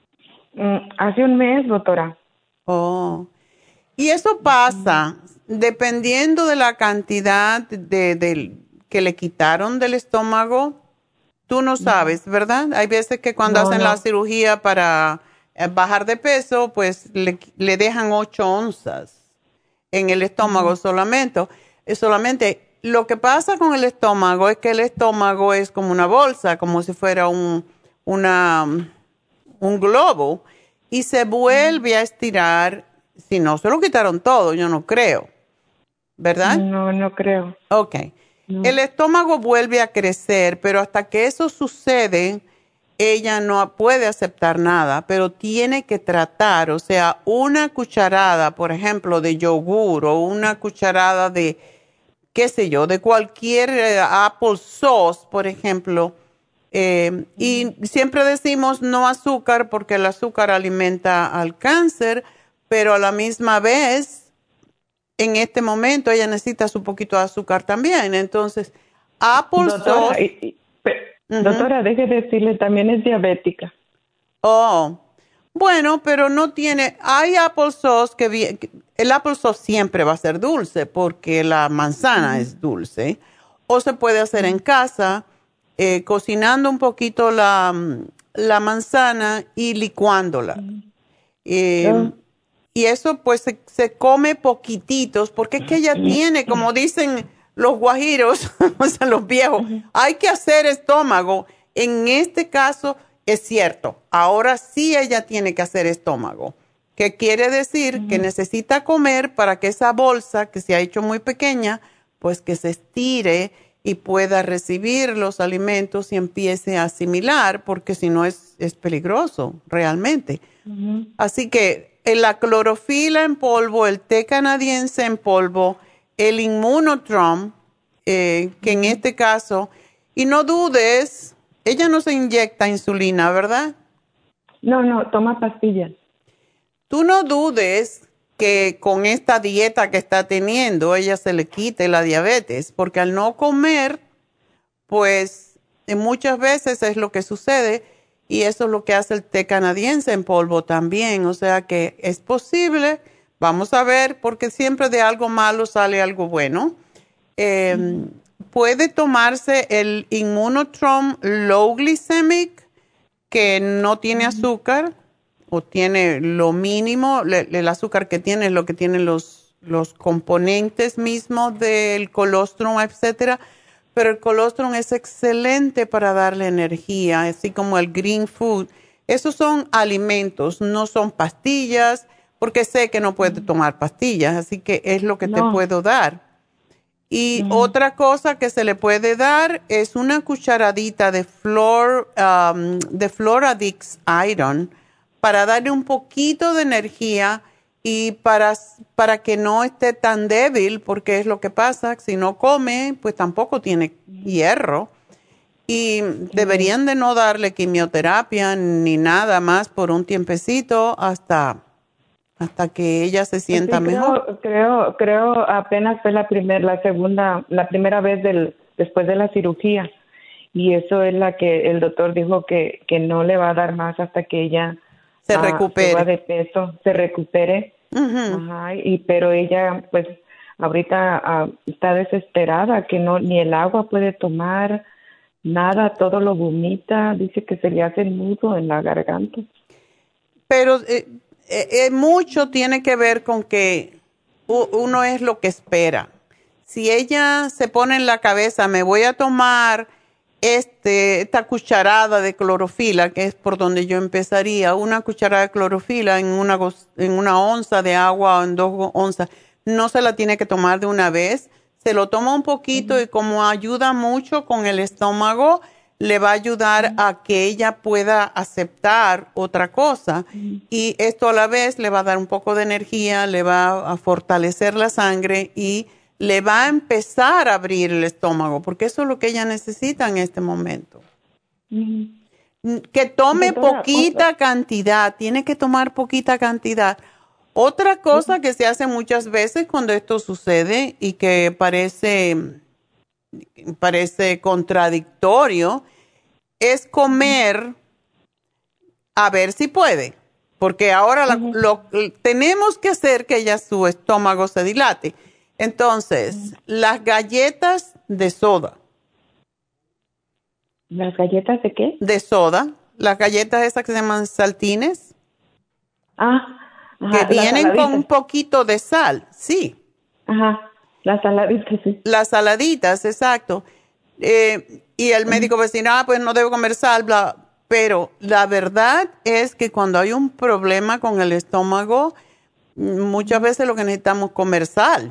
Mm, hace un mes, doctora. Oh. Y eso pasa dependiendo de la cantidad de, de, que le quitaron del estómago. Tú no sabes, ¿verdad? Hay veces que cuando no, hacen no. la cirugía para bajar de peso, pues le, le dejan ocho onzas en el estómago uh-huh. solamente. solamente. Lo que pasa con el estómago es que el estómago es como una bolsa, como si fuera un, una, un globo, y se vuelve uh-huh. a estirar. Si no, se lo quitaron todo, yo no creo. ¿Verdad? No, no creo. Ok. No. El estómago vuelve a crecer, pero hasta que eso sucede, ella no puede aceptar nada, pero tiene que tratar, o sea, una cucharada, por ejemplo, de yogur o una cucharada de, qué sé yo, de cualquier eh, apple sauce, por ejemplo. Eh, mm. Y siempre decimos no azúcar porque el azúcar alimenta al cáncer, pero a la misma vez, en este momento, ella necesita su poquito de azúcar también. Entonces, apple doctora, sauce... Y, y, pe, uh-huh. Doctora, deje de decirle, también es diabética. Oh, bueno, pero no tiene... Hay apple sauce que... El apple sauce siempre va a ser dulce porque la manzana uh-huh. es dulce. O se puede hacer en casa, eh, cocinando un poquito la, la manzana y licuándola. Uh-huh. Eh, uh-huh. Y eso pues se, se come poquititos, porque es que ella tiene, como dicen los guajiros, o sea, los viejos, hay que hacer estómago. En este caso es cierto, ahora sí ella tiene que hacer estómago, que quiere decir uh-huh. que necesita comer para que esa bolsa que se ha hecho muy pequeña, pues que se estire y pueda recibir los alimentos y empiece a asimilar, porque si no es, es peligroso realmente. Uh-huh. Así que la clorofila en polvo, el té canadiense en polvo, el Immunotrom, eh, que en este caso, y no dudes, ella no se inyecta insulina, ¿verdad? No, no, toma pastillas. Tú no dudes que con esta dieta que está teniendo, ella se le quite la diabetes, porque al no comer, pues muchas veces es lo que sucede. Y eso es lo que hace el té canadiense en polvo también. O sea que es posible. Vamos a ver, porque siempre de algo malo sale algo bueno. Eh, mm. Puede tomarse el Immunotrom Low Glycemic, que no tiene mm. azúcar, o tiene lo mínimo. Le, el azúcar que tiene es lo que tienen los, los componentes mismos del colostrum, etcétera. Pero el colostrum es excelente para darle energía, así como el green food. Esos son alimentos, no son pastillas, porque sé que no puedes tomar pastillas, así que es lo que no. te puedo dar. Y uh-huh. otra cosa que se le puede dar es una cucharadita de Flor, um, de Floradix Iron para darle un poquito de energía y para, para que no esté tan débil, porque es lo que pasa, si no come, pues tampoco tiene hierro. Y deberían de no darle quimioterapia ni nada más por un tiempecito hasta, hasta que ella se sienta sí, creo, mejor. Creo, creo apenas fue la primera, la segunda, la primera vez del, después de la cirugía. Y eso es la que el doctor dijo que, que no le va a dar más hasta que ella se recupere. Suba de peso, se recupere. Uh-huh. Ajá, y pero ella pues ahorita uh, está desesperada, que no ni el agua puede tomar, nada, todo lo vomita, dice que se le hace nudo en la garganta. Pero eh, eh, mucho tiene que ver con que uno es lo que espera. si ella se pone en la cabeza, me voy a tomar este, esta cucharada de clorofila, que es por donde yo empezaría, una cucharada de clorofila en una, en una onza de agua o en dos onzas, no se la tiene que tomar de una vez, se lo toma un poquito uh-huh. y como ayuda mucho con el estómago, le va a ayudar uh-huh. a que ella pueda aceptar otra cosa uh-huh. y esto a la vez le va a dar un poco de energía, le va a fortalecer la sangre y le va a empezar a abrir el estómago, porque eso es lo que ella necesita en este momento. Uh-huh. Que tome Doctora, poquita otra. cantidad, tiene que tomar poquita cantidad. Otra cosa uh-huh. que se hace muchas veces cuando esto sucede y que parece, parece contradictorio, es comer a ver si puede, porque ahora uh-huh. la, lo, tenemos que hacer que ella su estómago se dilate. Entonces, uh-huh. las galletas de soda. ¿Las galletas de qué? De soda. Las galletas esas que se llaman saltines. Ah, ajá, que vienen con un poquito de sal, sí. Ajá, las saladitas, sí. Las saladitas, exacto. Eh, y el médico uh-huh. va a decir, ah, pues no debo comer sal, bla. Pero la verdad es que cuando hay un problema con el estómago, muchas veces lo que necesitamos es comer sal.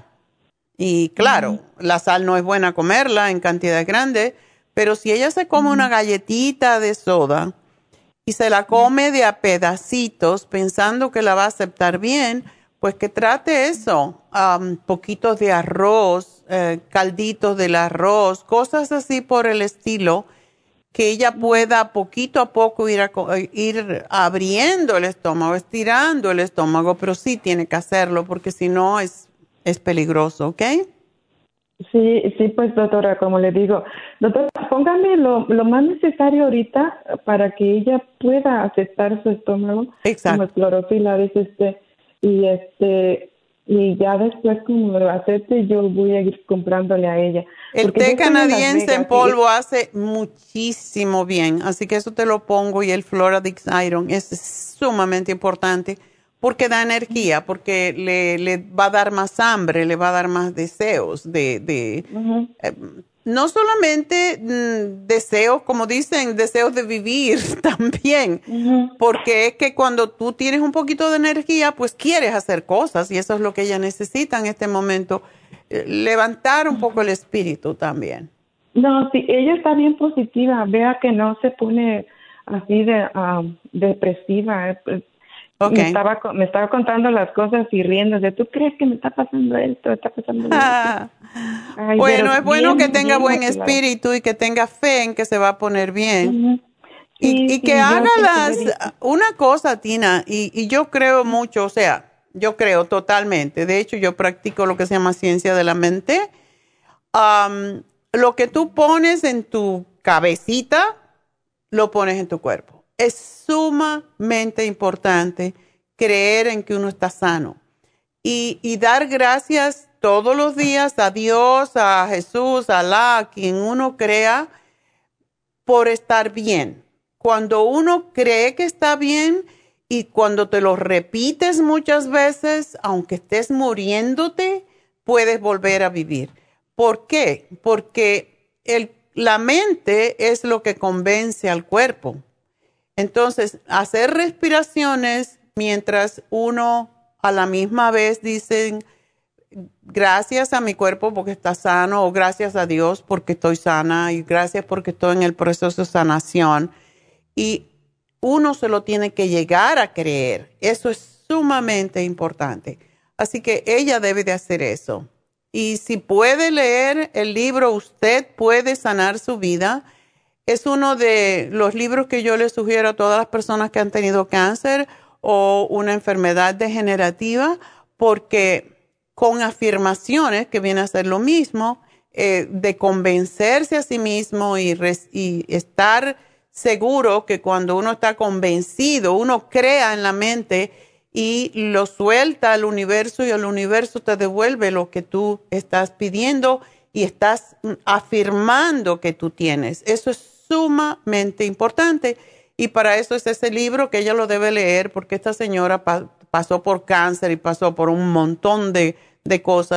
Y claro, uh-huh. la sal no es buena comerla en cantidades grandes, pero si ella se come uh-huh. una galletita de soda y se la come de a pedacitos pensando que la va a aceptar bien, pues que trate eso, um, poquitos de arroz, eh, calditos del arroz, cosas así por el estilo, que ella pueda poquito a poco ir, a, ir abriendo el estómago, estirando el estómago, pero sí tiene que hacerlo porque si no es Es peligroso, ¿ok? Sí, sí, pues doctora, como le digo, doctora, póngame lo, lo más necesario ahorita para que ella pueda aceptar su estómago. Exacto. Como clorofila, este, y este, y ya después como lo acepte, yo voy a ir comprándole a ella. El té canadiense en polvo hace muchísimo bien, así que eso te lo pongo, y el Floradix Iron es sumamente importante. Porque da energía, porque le, le va a dar más hambre, le va a dar más deseos de, de uh-huh. eh, no solamente mm, deseos, como dicen, deseos de vivir también, uh-huh. porque es que cuando tú tienes un poquito de energía, pues quieres hacer cosas y eso es lo que ella necesita en este momento, eh, levantar un uh-huh. poco el espíritu también. No, sí, ella está bien positiva, vea que no se pone así de uh, depresiva, eh, Okay. Me estaba me estaba contando las cosas y riéndose. ¿Tú crees que me está pasando esto? ¿Está pasando ah. esto? Ay, bueno, es bueno bien, que tenga buen espíritu y que tenga fe en que se va a poner bien. Uh-huh. Y, sí, y sí, que haga las... Una cosa, Tina, y, y yo creo mucho, o sea, yo creo totalmente. De hecho, yo practico lo que se llama ciencia de la mente. Um, lo que tú pones en tu cabecita, lo pones en tu cuerpo. Es sumamente importante creer en que uno está sano y, y dar gracias todos los días a Dios, a Jesús, a Alá, a quien uno crea, por estar bien. Cuando uno cree que está bien y cuando te lo repites muchas veces, aunque estés muriéndote, puedes volver a vivir. ¿Por qué? Porque el, la mente es lo que convence al cuerpo. Entonces, hacer respiraciones mientras uno a la misma vez dice gracias a mi cuerpo porque está sano, o gracias a Dios porque estoy sana, y gracias porque estoy en el proceso de sanación. Y uno se lo tiene que llegar a creer. Eso es sumamente importante. Así que ella debe de hacer eso. Y si puede leer el libro Usted puede sanar su vida, es uno de los libros que yo le sugiero a todas las personas que han tenido cáncer o una enfermedad degenerativa, porque con afirmaciones, que viene a ser lo mismo, eh, de convencerse a sí mismo y, res, y estar seguro que cuando uno está convencido, uno crea en la mente y lo suelta al universo y el universo te devuelve lo que tú estás pidiendo y estás afirmando que tú tienes. Eso es sumamente importante y para eso es ese libro que ella lo debe leer, porque esta señora pa- pasó por cáncer y pasó por un montón de, de cosas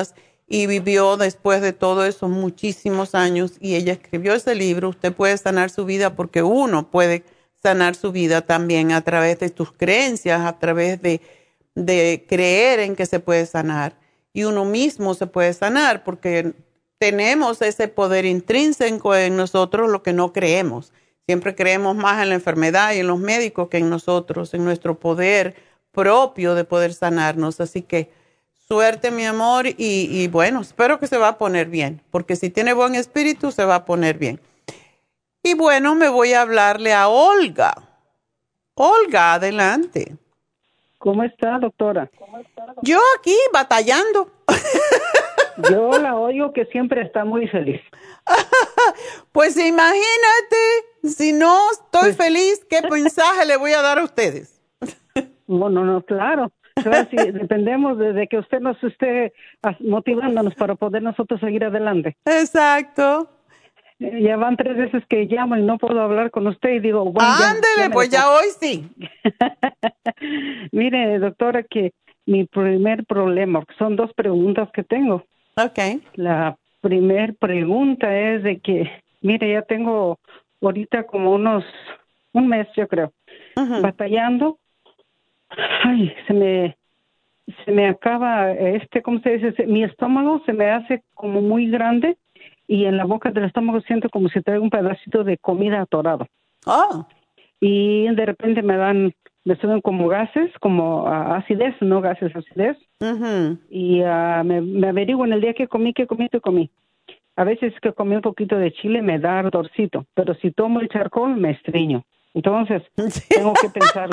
y vivió después de todo eso muchísimos años y ella escribió ese libro. Usted puede sanar su vida porque uno puede sanar su vida también a través de tus creencias, a través de, de creer en que se puede sanar. Y uno mismo se puede sanar porque tenemos ese poder intrínseco en nosotros, lo que no creemos. Siempre creemos más en la enfermedad y en los médicos que en nosotros, en nuestro poder propio de poder sanarnos. Así que suerte, mi amor, y, y bueno, espero que se va a poner bien, porque si tiene buen espíritu, se va a poner bien. Y bueno, me voy a hablarle a Olga. Olga, adelante. ¿Cómo está, doctora? Yo aquí batallando. Yo la oigo que siempre está muy feliz. Pues imagínate, si no estoy feliz, ¿qué mensaje le voy a dar a ustedes? No, no, no, claro. Claro, sí, dependemos de, de que usted nos esté motivándonos para poder nosotros seguir adelante. Exacto. Eh, ya van tres veces que llamo y no puedo hablar con usted y digo, bueno, ándele, pues ya hoy sí. Mire, doctora, que mi primer problema, son dos preguntas que tengo. Okay. La primer pregunta es de que, mire, ya tengo ahorita como unos, un mes yo creo, uh-huh. batallando. Ay, se me, se me acaba, este, ¿cómo se dice? Mi estómago se me hace como muy grande y en la boca del estómago siento como si traigo un pedacito de comida atorado. Oh. Y de repente me dan, me suben como gases, como uh, acidez, no gases, acidez. Uh-huh. Y uh, me, me averiguo en el día que comí, que comí, que comí. A veces que comí un poquito de chile me da ardorcito, pero si tomo el charcoal me estreño. Entonces, tengo que pensarlo.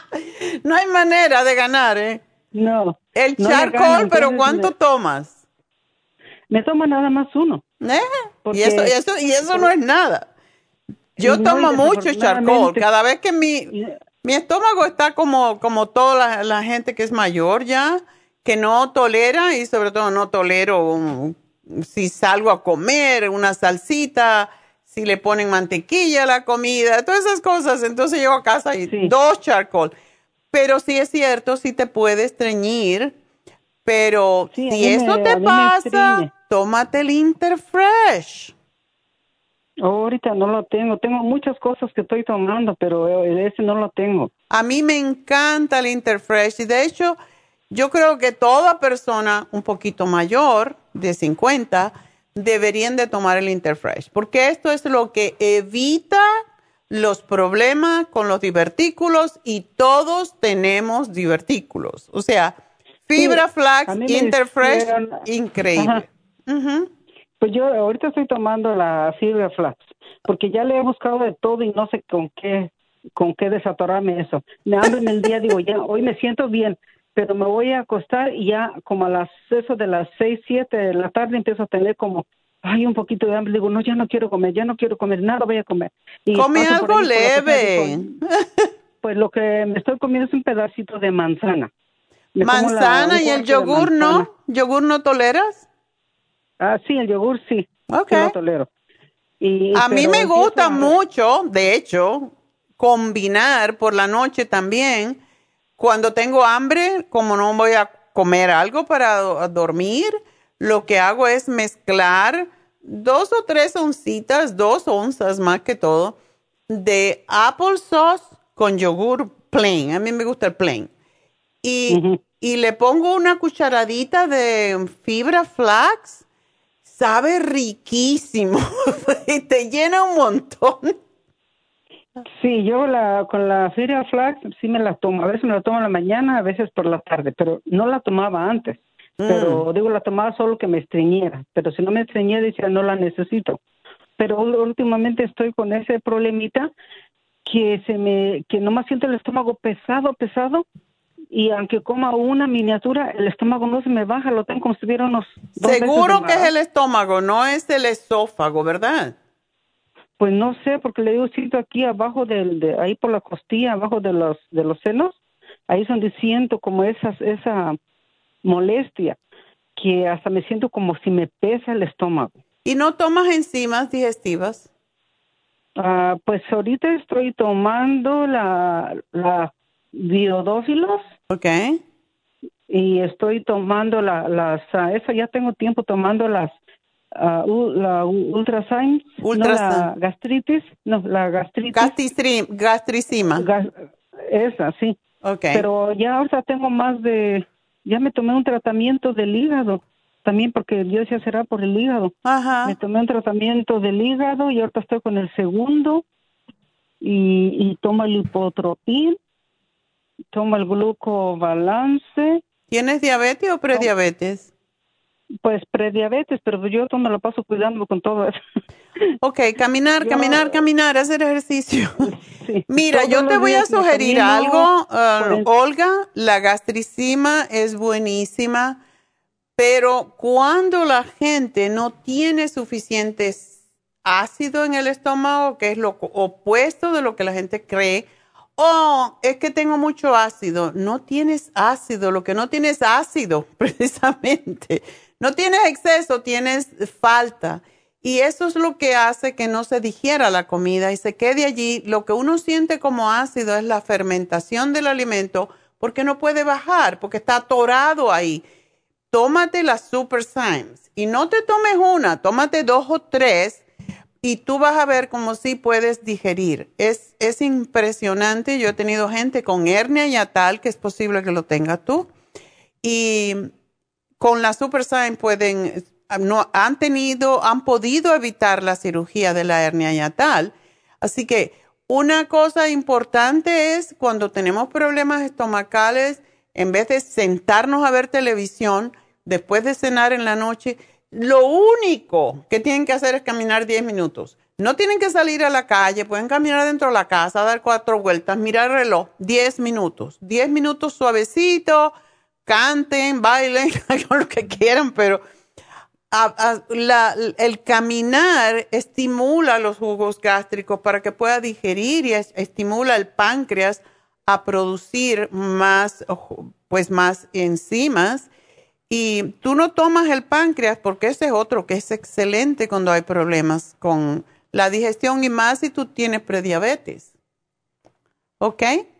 No hay manera de ganar, ¿eh? No. El no charcoal, pero ¿cuánto me, tomas? Me tomo nada más uno. ¿Eh? Y eso, y eso, y eso no es nada. Yo tomo mucho charcoal. Cada vez que mi, mi estómago está como, como toda la, la gente que es mayor ya, que no tolera, y sobre todo no tolero un, si salgo a comer una salsita, si le ponen mantequilla a la comida, todas esas cosas. Entonces llego a casa y sí. dos charcoal. Pero sí es cierto, sí te puede estreñir, pero sí, si eso me, te pasa, tómate el Interfresh. Oh, ahorita no lo tengo. Tengo muchas cosas que estoy tomando, pero ese no lo tengo. A mí me encanta el Interfresh. Y de hecho, yo creo que toda persona un poquito mayor, de cincuenta, deberían de tomar el Interfresh. Porque esto es lo que evita los problemas con los divertículos y todos tenemos divertículos. O sea, fibra sí, flax, Interfresh, hicieron... increíble. Uh-huh. Pues yo ahorita estoy tomando la fibra flax, porque ya le he buscado de todo y no sé con qué, con qué desatorarme eso. Me ando en el día, digo, ya, hoy me siento bien, pero me voy a acostar y ya como a las, eso de las seis, siete de la tarde empiezo a tener como, ay, un poquito de hambre. Digo, no, ya no quiero comer, ya no quiero comer, nada voy a comer. Y come algo leve. Digo, pues lo que me estoy comiendo es un pedacito de manzana. Me manzana la, y el yogur, ¿no? ¿Yogur no toleras? Ah, sí, el yogur sí. Okay. Sí lo tolero. Y, a mí me gusta mucho, de hecho, combinar por la noche también. Cuando tengo hambre, como no voy a comer algo para dormir, lo que hago es mezclar dos o tres oncitas, dos onzas más que todo, de applesauce con yogur plain. A mí me gusta el plain. Y, uh-huh. y le pongo una cucharadita de fibra flax. Sabe riquísimo y te llena un montón. Sí, yo la con la fibra flax sí me la tomo. A veces me la tomo en la mañana, a veces por la tarde, pero no la tomaba antes. Mm. Pero digo, la tomaba solo que me estreñiera. Pero si no me estreñía, decía, no la necesito. Pero últimamente estoy con ese problemita que se me, que nomás siento el estómago pesado, pesado. Y aunque coma una miniatura, el estómago no se me baja, lo tengo como si tuviera unos... Seguro que es el estómago, no es el esófago, ¿verdad? Pues no sé, porque le digo, siento aquí abajo, del, de ahí por la costilla, abajo de los de los senos, ahí es donde siento como esas, esa molestia, que hasta me siento como si me pesa el estómago. ¿Y no tomas enzimas digestivas? Uh, pues ahorita estoy tomando la... la biodófilos. Okay. y estoy tomando la, las, uh, esa ya tengo tiempo tomando las, uh, u, la u, Ultrasign, no la gastritis, no, la gastritis. Gastistri, gastricima. Gas, esa, sí. Okay. Pero ya ahora tengo más de, ya me tomé un tratamiento del hígado, también porque yo decía será por el hígado. Ajá. Me tomé un tratamiento del hígado y ahorita estoy con el segundo y, y tomo el hipotropín, tomo el glucobalance. ¿Tienes diabetes o prediabetes? Pues prediabetes, pero yo me lo paso cuidando con todo eso. Ok, caminar, yo, caminar, caminar, hacer ejercicio. Sí, Mira, yo te voy a sugerir algo, uh, Olga, la gastricima es buenísima, pero cuando la gente no tiene suficiente ácido en el estómago, que es lo opuesto de lo que la gente cree, oh, es que tengo mucho ácido. No tienes ácido, lo que no tienes ácido, precisamente. No tienes exceso, tienes falta. Y eso es lo que hace que no se digiera la comida y se quede allí. Lo que uno siente como ácido es la fermentación del alimento porque no puede bajar, porque está atorado ahí. Tómate las Super Symes y no te tomes una, tómate dos o tres. Y tú vas a ver cómo sí puedes digerir. Es, es impresionante. Yo he tenido gente con hernia hiatal, que es posible que lo tengas tú. Y con la SuperSign pueden, no, han tenido, han podido evitar la cirugía de la hernia hiatal. Así que una cosa importante es cuando tenemos problemas estomacales, en vez de sentarnos a ver televisión, después de cenar en la noche, lo único que tienen que hacer es caminar diez minutos. No tienen que salir a la calle, pueden caminar dentro de la casa, dar cuatro vueltas, mirar el reloj, diez minutos. diez minutos suavecito, canten, bailen, hagan lo que quieran, pero a, a, la, el caminar estimula los jugos gástricos para que pueda digerir y es, estimula el páncreas a producir más, pues más enzimas. Y tú no tomas el páncreas porque ese es otro que es excelente cuando hay problemas con la digestión y más si tú tienes prediabetes. ¿Ok?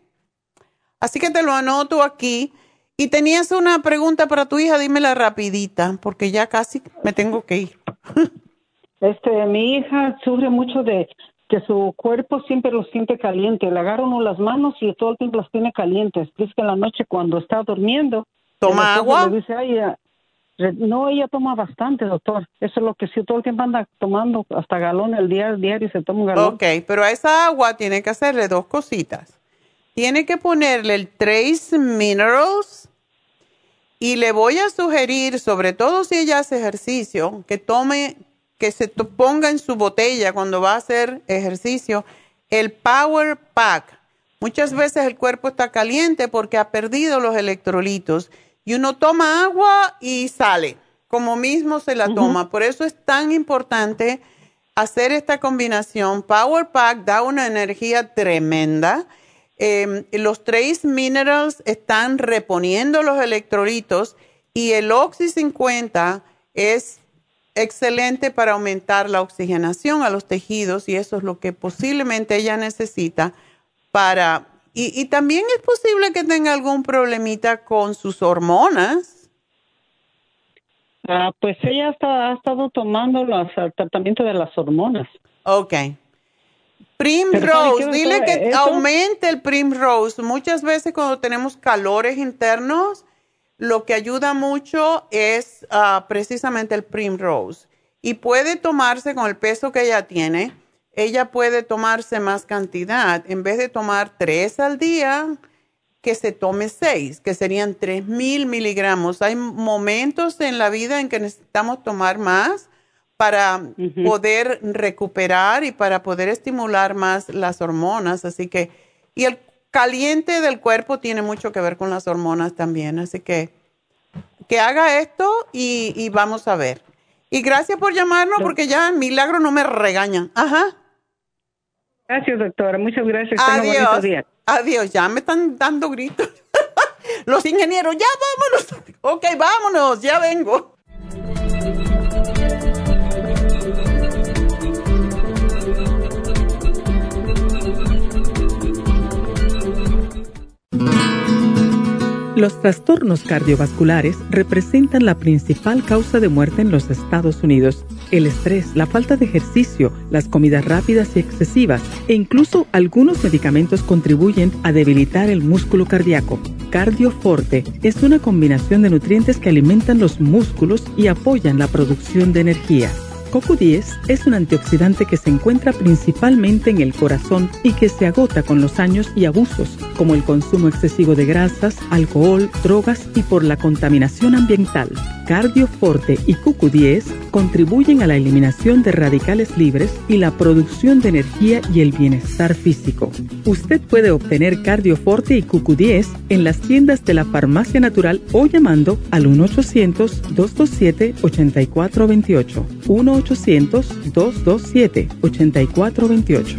Así que te lo anoto aquí. Y tenías una pregunta para tu hija, dímela rapidita, porque ya casi me tengo que ir. Este, mi hija sufre mucho de que su cuerpo siempre lo siente caliente. Le agarra uno las manos y todo el tiempo las tiene calientes. Dice que en la noche cuando está durmiendo, ¿toma agua? Le dice, ay, no, ella toma bastante, doctor. Eso es lo que sí, todo el tiempo anda tomando hasta galón el día, el diario se toma un galón. Ok, pero a esa agua tiene que hacerle dos cositas. Tiene que ponerle el Trace Minerals y le voy a sugerir, sobre todo si ella hace ejercicio, que tome, que se ponga en su botella cuando va a hacer ejercicio, el Power Pack. Muchas veces el cuerpo está caliente porque ha perdido los electrolitos y uno toma agua y sale, como mismo se la toma. Uh-huh. Por eso es tan importante hacer esta combinación. Power Pack da una energía tremenda. Eh, los Trace Minerals están reponiendo los electrolitos y el Oxy cincuenta es excelente para aumentar la oxigenación a los tejidos y eso es lo que posiblemente ella necesita para... Y, y también es posible que tenga algún problemita con sus hormonas. Ah, pues ella está, ha estado tomando los, el tratamiento de las hormonas. Ok. Primrose, dile que eso aumente el Primrose. Muchas veces cuando tenemos calores internos, lo que ayuda mucho es uh, precisamente el Primrose. Y puede tomarse con el peso que ella tiene, ella puede tomarse más cantidad. En vez de tomar tres al día, que se tome seis, que serían tres mil miligramos. Hay momentos en la vida en que necesitamos tomar más para uh-huh. poder recuperar y para poder estimular más las hormonas. Así que, y el caliente del cuerpo tiene mucho que ver con las hormonas también. Así que, que haga esto y, y vamos a ver. Y gracias por llamarnos porque ya en Milagro no me regañan. Ajá. Gracias, doctora. Muchas gracias. Adiós. Día. Adiós. Ya me están dando gritos. Los ingenieros, ya vámonos. Ok, vámonos. Ya vengo. Los trastornos cardiovasculares representan la principal causa de muerte en los Estados Unidos. El estrés, la falta de ejercicio, las comidas rápidas y excesivas e incluso algunos medicamentos contribuyen a debilitar el músculo cardíaco. Cardioforte es una combinación de nutrientes que alimentan los músculos y apoyan la producción de energía. C O Q diez es un antioxidante que se encuentra principalmente en el corazón y que se agota con los años y abusos, como el consumo excesivo de grasas, alcohol, drogas y por la contaminación ambiental. Cardioforte y C O Q diez contribuyen a la eliminación de radicales libres y la producción de energía y el bienestar físico. Usted puede obtener Cardioforte y C O Q diez en las tiendas de la Farmacia Natural o llamando al uno ochocientos, dos dos siete, ocho cuatro dos ocho. uno ochocientos, dos dos siete, ocho cuatro dos ocho.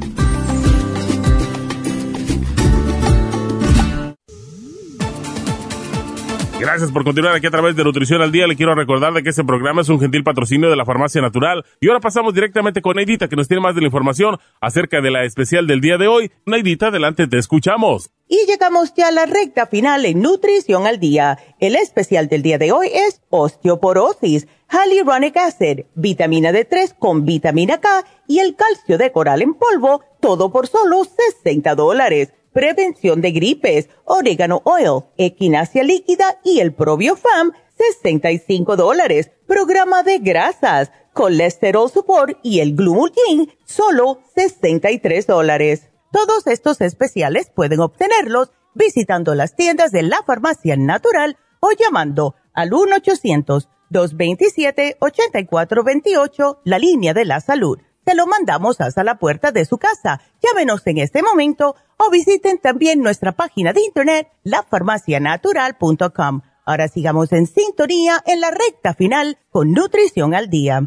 Gracias por continuar aquí a través de Nutrición al Día. Le quiero recordar de que este programa es un gentil patrocinio de la Farmacia Natural. Y ahora pasamos directamente con Neidita, que nos tiene más de la información acerca de la especial del día de hoy. Neidita, adelante, te escuchamos. Y llegamos ya a la recta final en Nutrición al Día. El especial del día de hoy es osteoporosis, hyaluronic acid, vitamina D tres con vitamina K y el calcio de coral en polvo, todo por solo sesenta dólares. Prevención de gripes, orégano oil, equinacia líquida y el ProbioFam, sesenta y cinco dólares. Programa de grasas, colesterol support y el Glumulgin, solo sesenta y tres dólares. Todos estos especiales pueden obtenerlos visitando las tiendas de la Farmacia Natural o llamando al uno ochocientos, dos veintisiete, ochenta y cuatro veintiocho, la línea de la salud. Te lo mandamos hasta la puerta de su casa. Llámenos en este momento o visiten también nuestra página de internet, la farmacia natural punto com. Ahora sigamos en sintonía en la recta final con Nutrición al Día.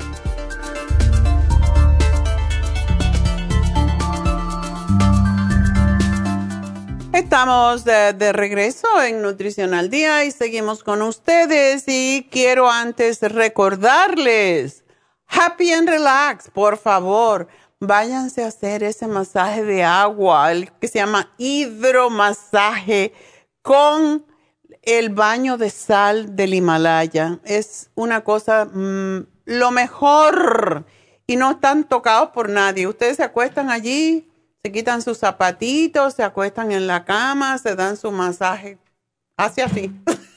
Estamos de, de regreso en Nutrición al Día y seguimos con ustedes y quiero antes recordarles, Happy and Relax, por favor, váyanse a hacer ese masaje de agua, el que se llama hidromasaje con el baño de sal del Himalaya. Es una cosa, mmm, lo mejor, y no están tocados por nadie. Ustedes se acuestan allí, se quitan sus zapatitos, se acuestan en la cama, se dan su masaje, hace así.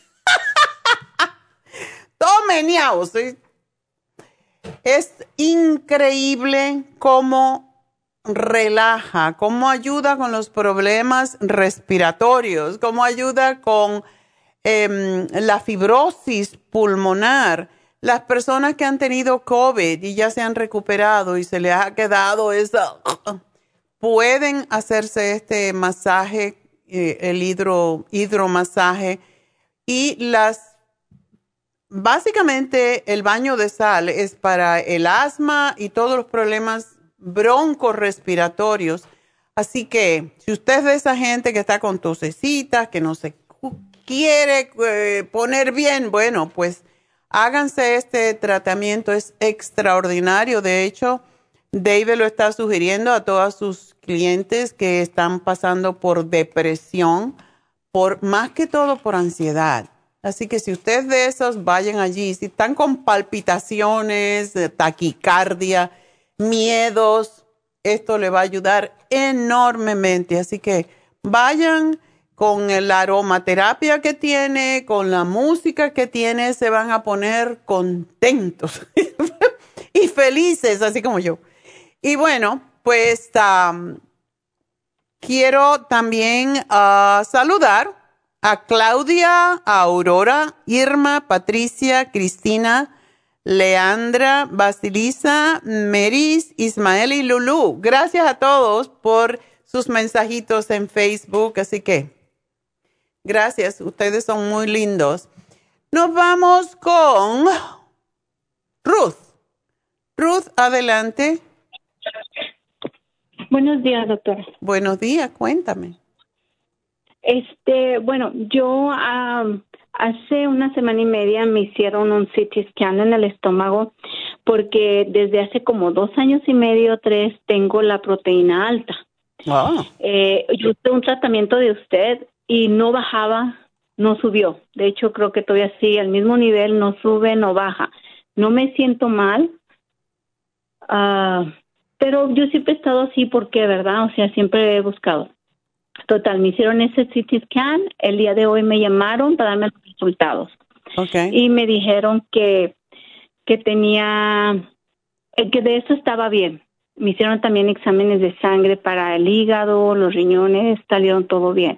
Todo meneado, ¿sí? Es increíble cómo relaja, cómo ayuda con los problemas respiratorios, cómo ayuda con eh, la fibrosis pulmonar. Las personas que han tenido COVID y ya se han recuperado y se les ha quedado esa, pueden hacerse este masaje, eh, el hidro, hidromasaje y las Básicamente, el baño de sal es para el asma y todos los problemas broncorespiratorios. Así que, si usted es de esa gente que está con tosecitas, que no se quiere eh, poner bien, bueno, pues háganse este tratamiento. Es extraordinario. De hecho, David lo está sugiriendo a todos sus clientes que están pasando por depresión, por más que todo por ansiedad. Así que si usted es de esos, vayan allí. Si están con palpitaciones, taquicardia, miedos, esto le va a ayudar enormemente. Así que vayan con la aromaterapia que tiene, con la música que tiene, se van a poner contentos y felices, así como yo. Y bueno, pues um, quiero también uh, saludar a Claudia, a Aurora, Irma, Patricia, Cristina, Leandra, Basilisa, Meris, Ismael y Lulú. Gracias a todos por sus mensajitos en Facebook. Así que, gracias. Ustedes son muy lindos. Nos vamos con Ruth. Ruth, adelante. Buenos días, doctora. Buenos días, cuéntame. Este, bueno, yo um, hace una semana y media me hicieron un C T scan en el estómago porque desde hace como dos años y medio, tres, tengo la proteína alta. Oh. Eh, yo hice un tratamiento de usted y no bajaba, no subió. De hecho, creo que todavía sigue al mismo nivel, no sube, no baja. No me siento mal, uh, pero yo siempre he estado así porque, ¿verdad? O sea, siempre he buscado. Total, me hicieron ese C T scan, el día de hoy me llamaron para darme los resultados. Okay. Y me dijeron que, que tenía, que de eso estaba bien. Me hicieron también exámenes de sangre para el hígado, los riñones, salieron todo bien.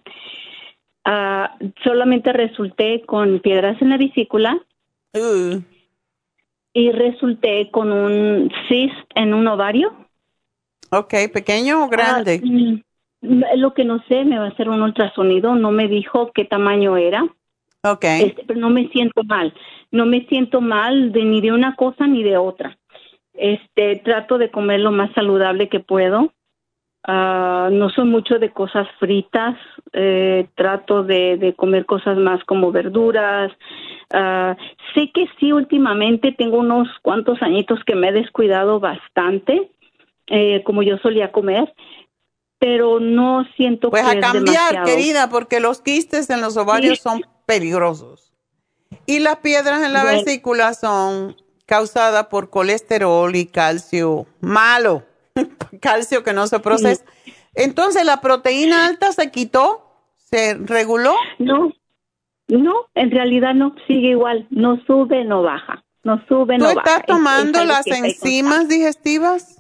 Uh, solamente resulté con piedras en la vesícula uh. y resulté con un cyst en un ovario. Ok, ¿pequeño o grande? Uh, lo que no sé, me va a hacer un ultrasonido, no me dijo qué tamaño era. Ok. Este, pero no me siento mal, no me siento mal de, ni de una cosa ni de otra. Este, trato de comer lo más saludable que puedo. Uh, no soy mucho de cosas fritas, eh, trato de, de comer cosas más como verduras. Uh, sé que sí, últimamente tengo unos cuantos añitos que me he descuidado bastante, eh, como yo solía comer, pero no siento pues que a cambiar, es demasiado. Querida, porque los quistes en los ovarios sí. son peligrosos. Y las piedras en la bueno. vesícula son causadas por colesterol y calcio malo. Calcio que no se procesa. Sí. Entonces, ¿la proteína alta se quitó? ¿Se reguló? No, no, en realidad no, sigue igual. No sube, no baja. No sube, no baja. ¿Tú estás tomando es, es las enzimas digestivas?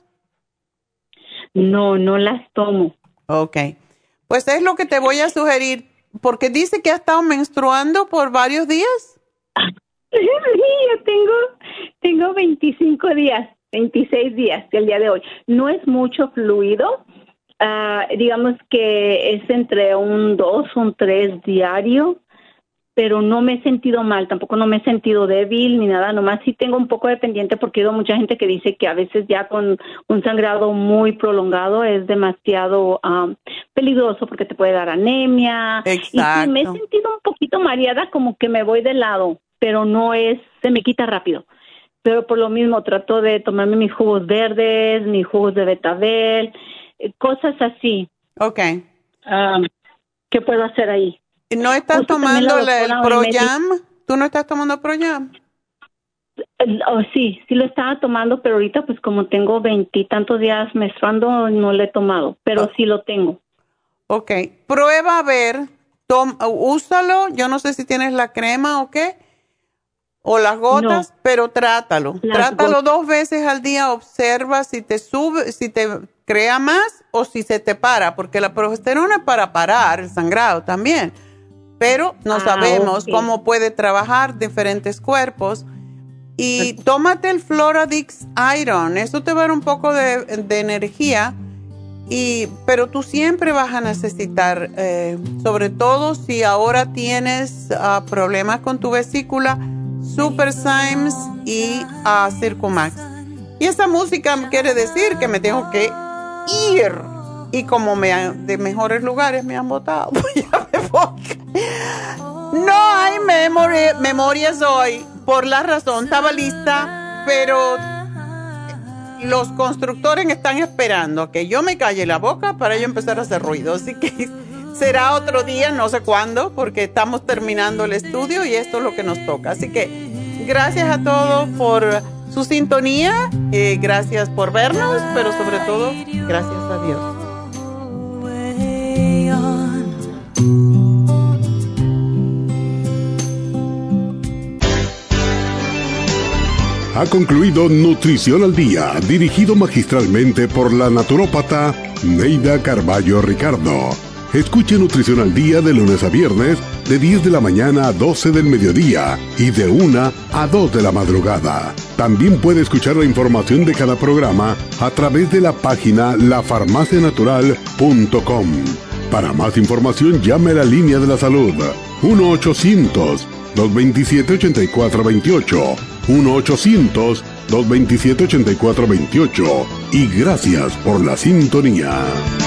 No, no las tomo. Ok. Pues es lo que te voy a sugerir, porque dice que ha estado menstruando por varios días. Sí, yo tengo, tengo veinticinco días. veintiséis días del día de hoy. No es mucho fluido, uh, digamos que es entre un dos, un tres diario, pero no me he sentido mal, tampoco no me he sentido débil ni nada, nomás sí tengo un poco de pendiente porque he oído mucha gente que dice que a veces ya con un sangrado muy prolongado es demasiado um, peligroso porque te puede dar anemia. Exacto. Y sí, me he sentido un poquito mareada, como que me voy de lado, pero no es, se me quita rápido. Pero por lo mismo trato de tomarme mis jugos verdes, mis jugos de betabel, cosas así. Ok. Um, ¿Qué puedo hacer ahí? ¿No estás tomando el Proyam? ¿Tú no estás tomando Proyam? Oh, sí, sí lo estaba tomando, pero ahorita pues como tengo veintitantos días menstruando, no lo he tomado, pero oh. sí lo tengo. Ok. Prueba a ver, tom, úsalo, yo no sé si tienes la crema o qué. O las gotas, no. pero trátalo. Las trátalo gotas. Dos veces al día, observa si te sube, si te crea más o si se te para, porque la progesterona es para parar el sangrado también. Pero no ah, sabemos okay. cómo puede trabajar diferentes cuerpos. Y tómate el Floradix Iron, eso te va a dar un poco de, de energía, y, pero tú siempre vas a necesitar, eh, sobre todo si ahora tienes uh, problemas con tu vesícula, Super Symes y uh, Circumax. Y esa música quiere decir que me tengo que ir. Y como me han, de mejores lugares me han votado, ya me voy. No hay memoria, memorias hoy, por la razón, estaba lista, pero los constructores están esperando a que yo me calle la boca para yo empezar a hacer ruido. Así que será otro día, no sé cuándo, porque estamos terminando el estudio y esto es lo que nos toca. Así que gracias a todos por su sintonía, eh, gracias por vernos, pero sobre todo, gracias a Dios. Ha concluido Nutrición al Día, dirigido magistralmente por la naturópata Neida Carballo Ricardo. Escuche Nutrición al Día de lunes a viernes, de diez de la mañana a doce del mediodía y de una a dos de la madrugada. También puede escuchar la información de cada programa a través de la página la farmacia natural punto com. Para más información, llame a la línea de la salud uno ochocientos, dos veintisiete, ochenta y cuatro veintiocho. uno ochocientos, dos veintisiete, ochenta y cuatro veintiocho. Y gracias por la sintonía.